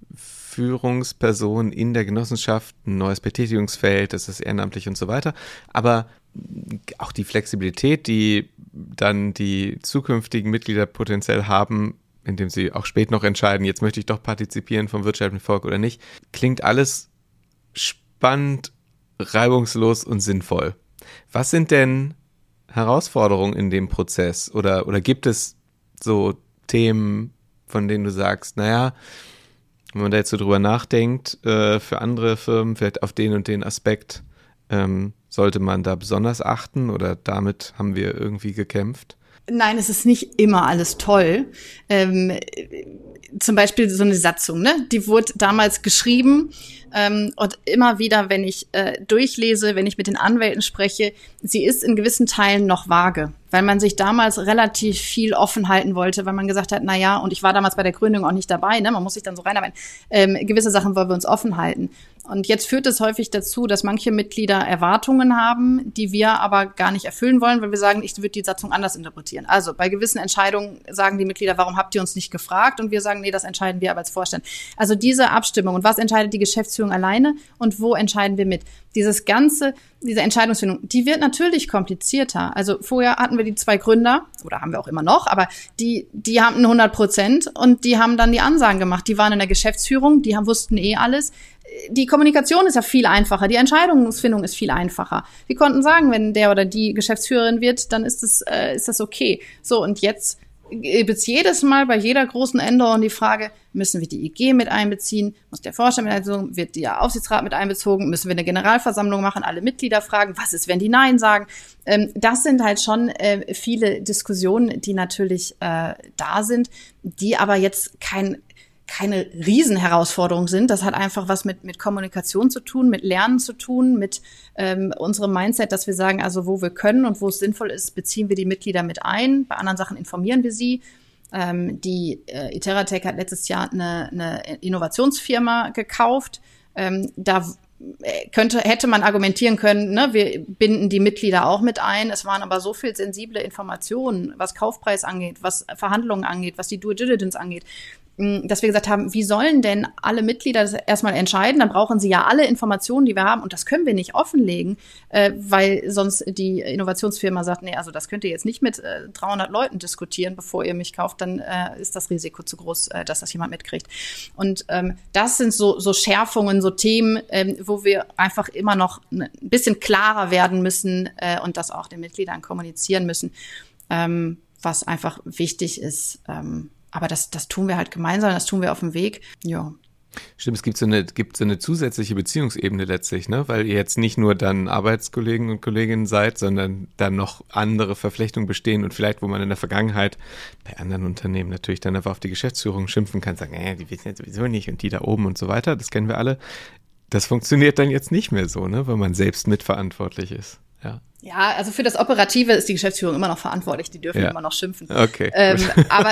Führungsperson in der Genossenschaft ein neues Betätigungsfeld, das ist ehrenamtlich und so weiter. Aber auch die Flexibilität, die dann die zukünftigen Mitglieder potenziell haben, indem sie auch spät noch entscheiden, jetzt möchte ich doch partizipieren vom wirtschaftlichen Erfolg oder nicht, klingt alles spannend, reibungslos und sinnvoll. Was sind denn Herausforderungen in dem Prozess? Oder, oder gibt es so Themen, von denen du sagst, naja, wenn man da jetzt so drüber nachdenkt, äh, für andere Firmen, vielleicht auf den und den Aspekt, ähm, sollte man da besonders achten oder damit haben wir irgendwie gekämpft? Nein, es ist nicht immer alles toll. Ähm, zum Beispiel so eine Satzung, ne? Die wurde damals geschrieben ähm, und immer wieder, wenn ich äh, durchlese, wenn ich mit den Anwälten spreche, sie ist in gewissen Teilen noch vage, weil man sich damals relativ viel offen halten wollte, weil man gesagt hat, na ja, und ich war damals bei der Gründung auch nicht dabei, ne? Man muss sich dann so reinarbeiten. Ähm, gewisse Sachen wollen wir uns offen halten. Und jetzt führt es häufig dazu, dass manche Mitglieder Erwartungen haben, die wir aber gar nicht erfüllen wollen, weil wir sagen, ich würde die Satzung anders interpretieren. Also bei gewissen Entscheidungen sagen die Mitglieder, warum habt ihr uns nicht gefragt? Und wir sagen, nee, das entscheiden wir aber als Vorstand. Also diese Abstimmung und was entscheidet die Geschäftsführung alleine und wo entscheiden wir mit? dieses ganze, diese Entscheidungsfindung, die wird natürlich komplizierter. Also vorher hatten wir die zwei Gründer, oder haben wir auch immer noch, aber die, die haben hundert Prozent und die haben dann die Ansagen gemacht. Die waren in der Geschäftsführung, die haben, wussten eh alles. Die Kommunikation ist ja viel einfacher, die Entscheidungsfindung ist viel einfacher. Wir konnten sagen, wenn der oder die Geschäftsführerin wird, dann ist das, äh, ist das okay. So, und jetzt gibt es jedes Mal bei jeder großen Änderung die Frage, müssen wir die I G mit einbeziehen? Muss der Vorstand mit einbezogen? Wird der Aufsichtsrat mit einbezogen? Müssen wir eine Generalversammlung machen? Alle Mitglieder fragen, was ist, wenn die Nein sagen? Ähm, das sind halt schon äh, viele Diskussionen, die natürlich äh, da sind, die aber jetzt kein keine Riesenherausforderung sind. Das hat einfach was mit mit Kommunikation zu tun, mit Lernen zu tun, mit ähm, unserem Mindset, dass wir sagen, also wo wir können und wo es sinnvoll ist, beziehen wir die Mitglieder mit ein. Bei anderen Sachen informieren wir sie. Ähm, die äh, Iteratec hat letztes Jahr eine, eine Innovationsfirma gekauft. Ähm, da könnte, hätte man argumentieren können, ne, wir binden die Mitglieder auch mit ein. Es waren aber so viel sensible Informationen, was Kaufpreis angeht, was Verhandlungen angeht, was die Due Diligence angeht, dass wir gesagt haben, wie sollen denn alle Mitglieder das erstmal entscheiden? Dann brauchen sie ja alle Informationen, die wir haben. Und das können wir nicht offenlegen, äh, weil sonst die Innovationsfirma sagt, nee, also das könnt ihr jetzt nicht mit äh, dreihundert Leuten diskutieren, bevor ihr mich kauft. Dann äh, ist das Risiko zu groß, äh, dass das jemand mitkriegt. Und ähm, das sind so, so Schärfungen, so Themen, ähm, wo wir einfach immer noch ein bisschen klarer werden müssen äh, und das auch den Mitgliedern kommunizieren müssen, ähm, was einfach wichtig ist. Ähm, Aber das, das tun wir halt gemeinsam, das tun wir auf dem Weg. Ja. Stimmt, es gibt so eine, gibt so eine zusätzliche Beziehungsebene letztlich, ne? Weil ihr jetzt nicht nur dann Arbeitskollegen und Kolleginnen seid, sondern dann noch andere Verflechtungen bestehen und vielleicht, wo man in der Vergangenheit bei anderen Unternehmen natürlich dann einfach auf die Geschäftsführung schimpfen kann, sagen, äh, die wissen ja sowieso nicht und die da oben und so weiter, das kennen wir alle. Das funktioniert dann jetzt nicht mehr so, ne? Weil man selbst mitverantwortlich ist. Ja. Ja, also für das Operative ist die Geschäftsführung immer noch verantwortlich. Die dürfen ja immer noch schimpfen. Okay. Ähm, aber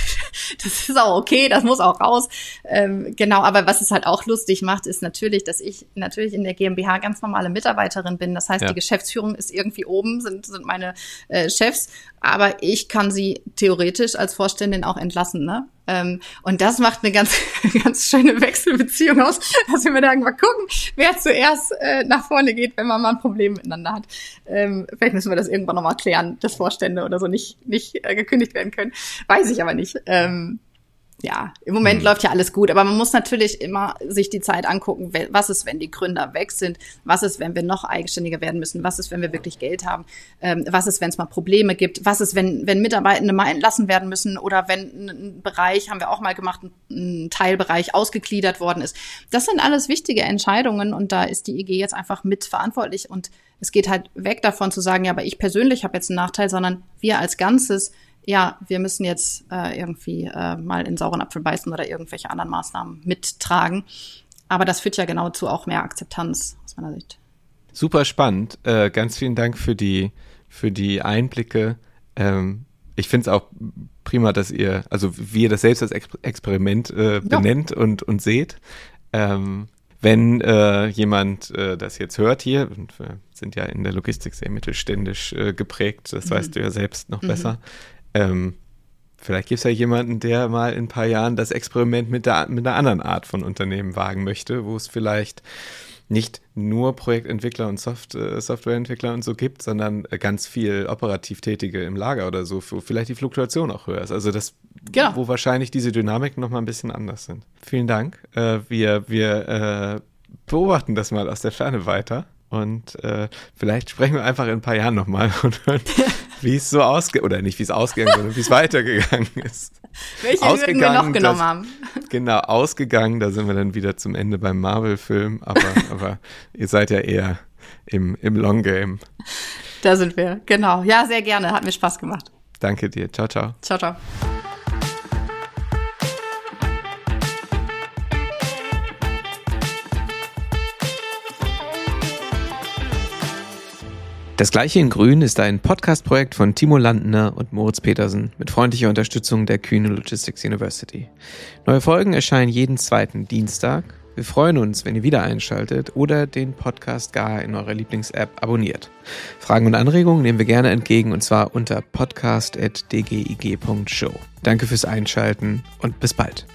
das ist auch okay, das muss auch raus. Ähm, genau, aber was es halt auch lustig macht, ist natürlich, dass ich natürlich in der GmbH ganz normale Mitarbeiterin bin. Das heißt, ja, die Geschäftsführung ist irgendwie oben, sind, sind meine äh, Chefs. Aber ich kann sie theoretisch als Vorständin auch entlassen, ne? Ähm, und das macht eine ganz, ganz schöne Wechselbeziehung aus, dass wir mir dann mal gucken, wer zuerst äh, nach vorne geht, wenn man mal ein Problem miteinander hat. Ähm, vielleicht müssen wir das irgendwann nochmal klären, dass Vorstände oder so nicht, nicht äh, gekündigt werden können. Weiß ich aber nicht. Ähm, ja, im Moment mhm. läuft ja alles gut, aber man muss natürlich immer sich die Zeit angucken, was ist, wenn die Gründer weg sind, was ist, wenn wir noch eigenständiger werden müssen, was ist, wenn wir wirklich Geld haben, ähm, was ist, wenn es mal Probleme gibt, was ist, wenn wenn Mitarbeitende mal entlassen werden müssen oder wenn ein Bereich, haben wir auch mal gemacht, ein Teilbereich ausgegliedert worden ist. Das sind alles wichtige Entscheidungen und da ist die I G jetzt einfach mitverantwortlich und es geht halt weg davon zu sagen, ja, aber ich persönlich habe jetzt einen Nachteil, sondern wir als Ganzes, ja, wir müssen jetzt äh, irgendwie äh, mal in sauren Apfel beißen oder irgendwelche anderen Maßnahmen mittragen. Aber das führt ja genau zu auch mehr Akzeptanz aus meiner Sicht. Super spannend. Äh, ganz vielen Dank für die, für die Einblicke. Ähm, ich finde es auch prima, dass ihr, also wie ihr das selbst als Ex- Experiment äh, benennt ja. und, und seht. Ähm, wenn äh, jemand äh, das jetzt hört hier, und wir sind ja in der Logistik sehr mittelständisch äh, geprägt, das mhm. weißt du ja selbst noch mhm. besser, Ähm, vielleicht gibt es ja jemanden, der mal in ein paar Jahren das Experiment mit, der, mit einer anderen Art von Unternehmen wagen möchte, wo es vielleicht nicht nur Projektentwickler und Soft, äh, Softwareentwickler und so gibt, sondern ganz viel operativ Tätige im Lager oder so, wo vielleicht die Fluktuation auch höher ist. Also das, genau. wo wahrscheinlich diese Dynamiken noch mal ein bisschen anders sind. Vielen Dank. Äh, wir wir äh, beobachten das mal aus der Ferne weiter. Und äh, vielleicht sprechen wir einfach in ein paar Jahren nochmal und hören, wie es so ausgegangen, oder nicht wie es ausgegangen ist, sondern wie es weitergegangen ist. Welche Hürden wir noch genommen das, haben. Genau, ausgegangen, da sind wir dann wieder zum Ende beim Marvel-Film, aber, aber ihr seid ja eher im, im Long Game. Da sind wir, genau. Ja, sehr gerne, hat mir Spaß gemacht. Danke dir, ciao, ciao. Ciao, ciao. Das Gleiche in Grün ist ein Podcast-Projekt von Timo Landner und Moritz Petersen mit freundlicher Unterstützung der Kühne Logistics University. Neue Folgen erscheinen jeden zweiten Dienstag. Wir freuen uns, wenn ihr wieder einschaltet oder den Podcast gar in eurer Lieblings-App abonniert. Fragen und Anregungen nehmen wir gerne entgegen und zwar unter podcast at d g i g punkt show. Danke fürs Einschalten und bis bald.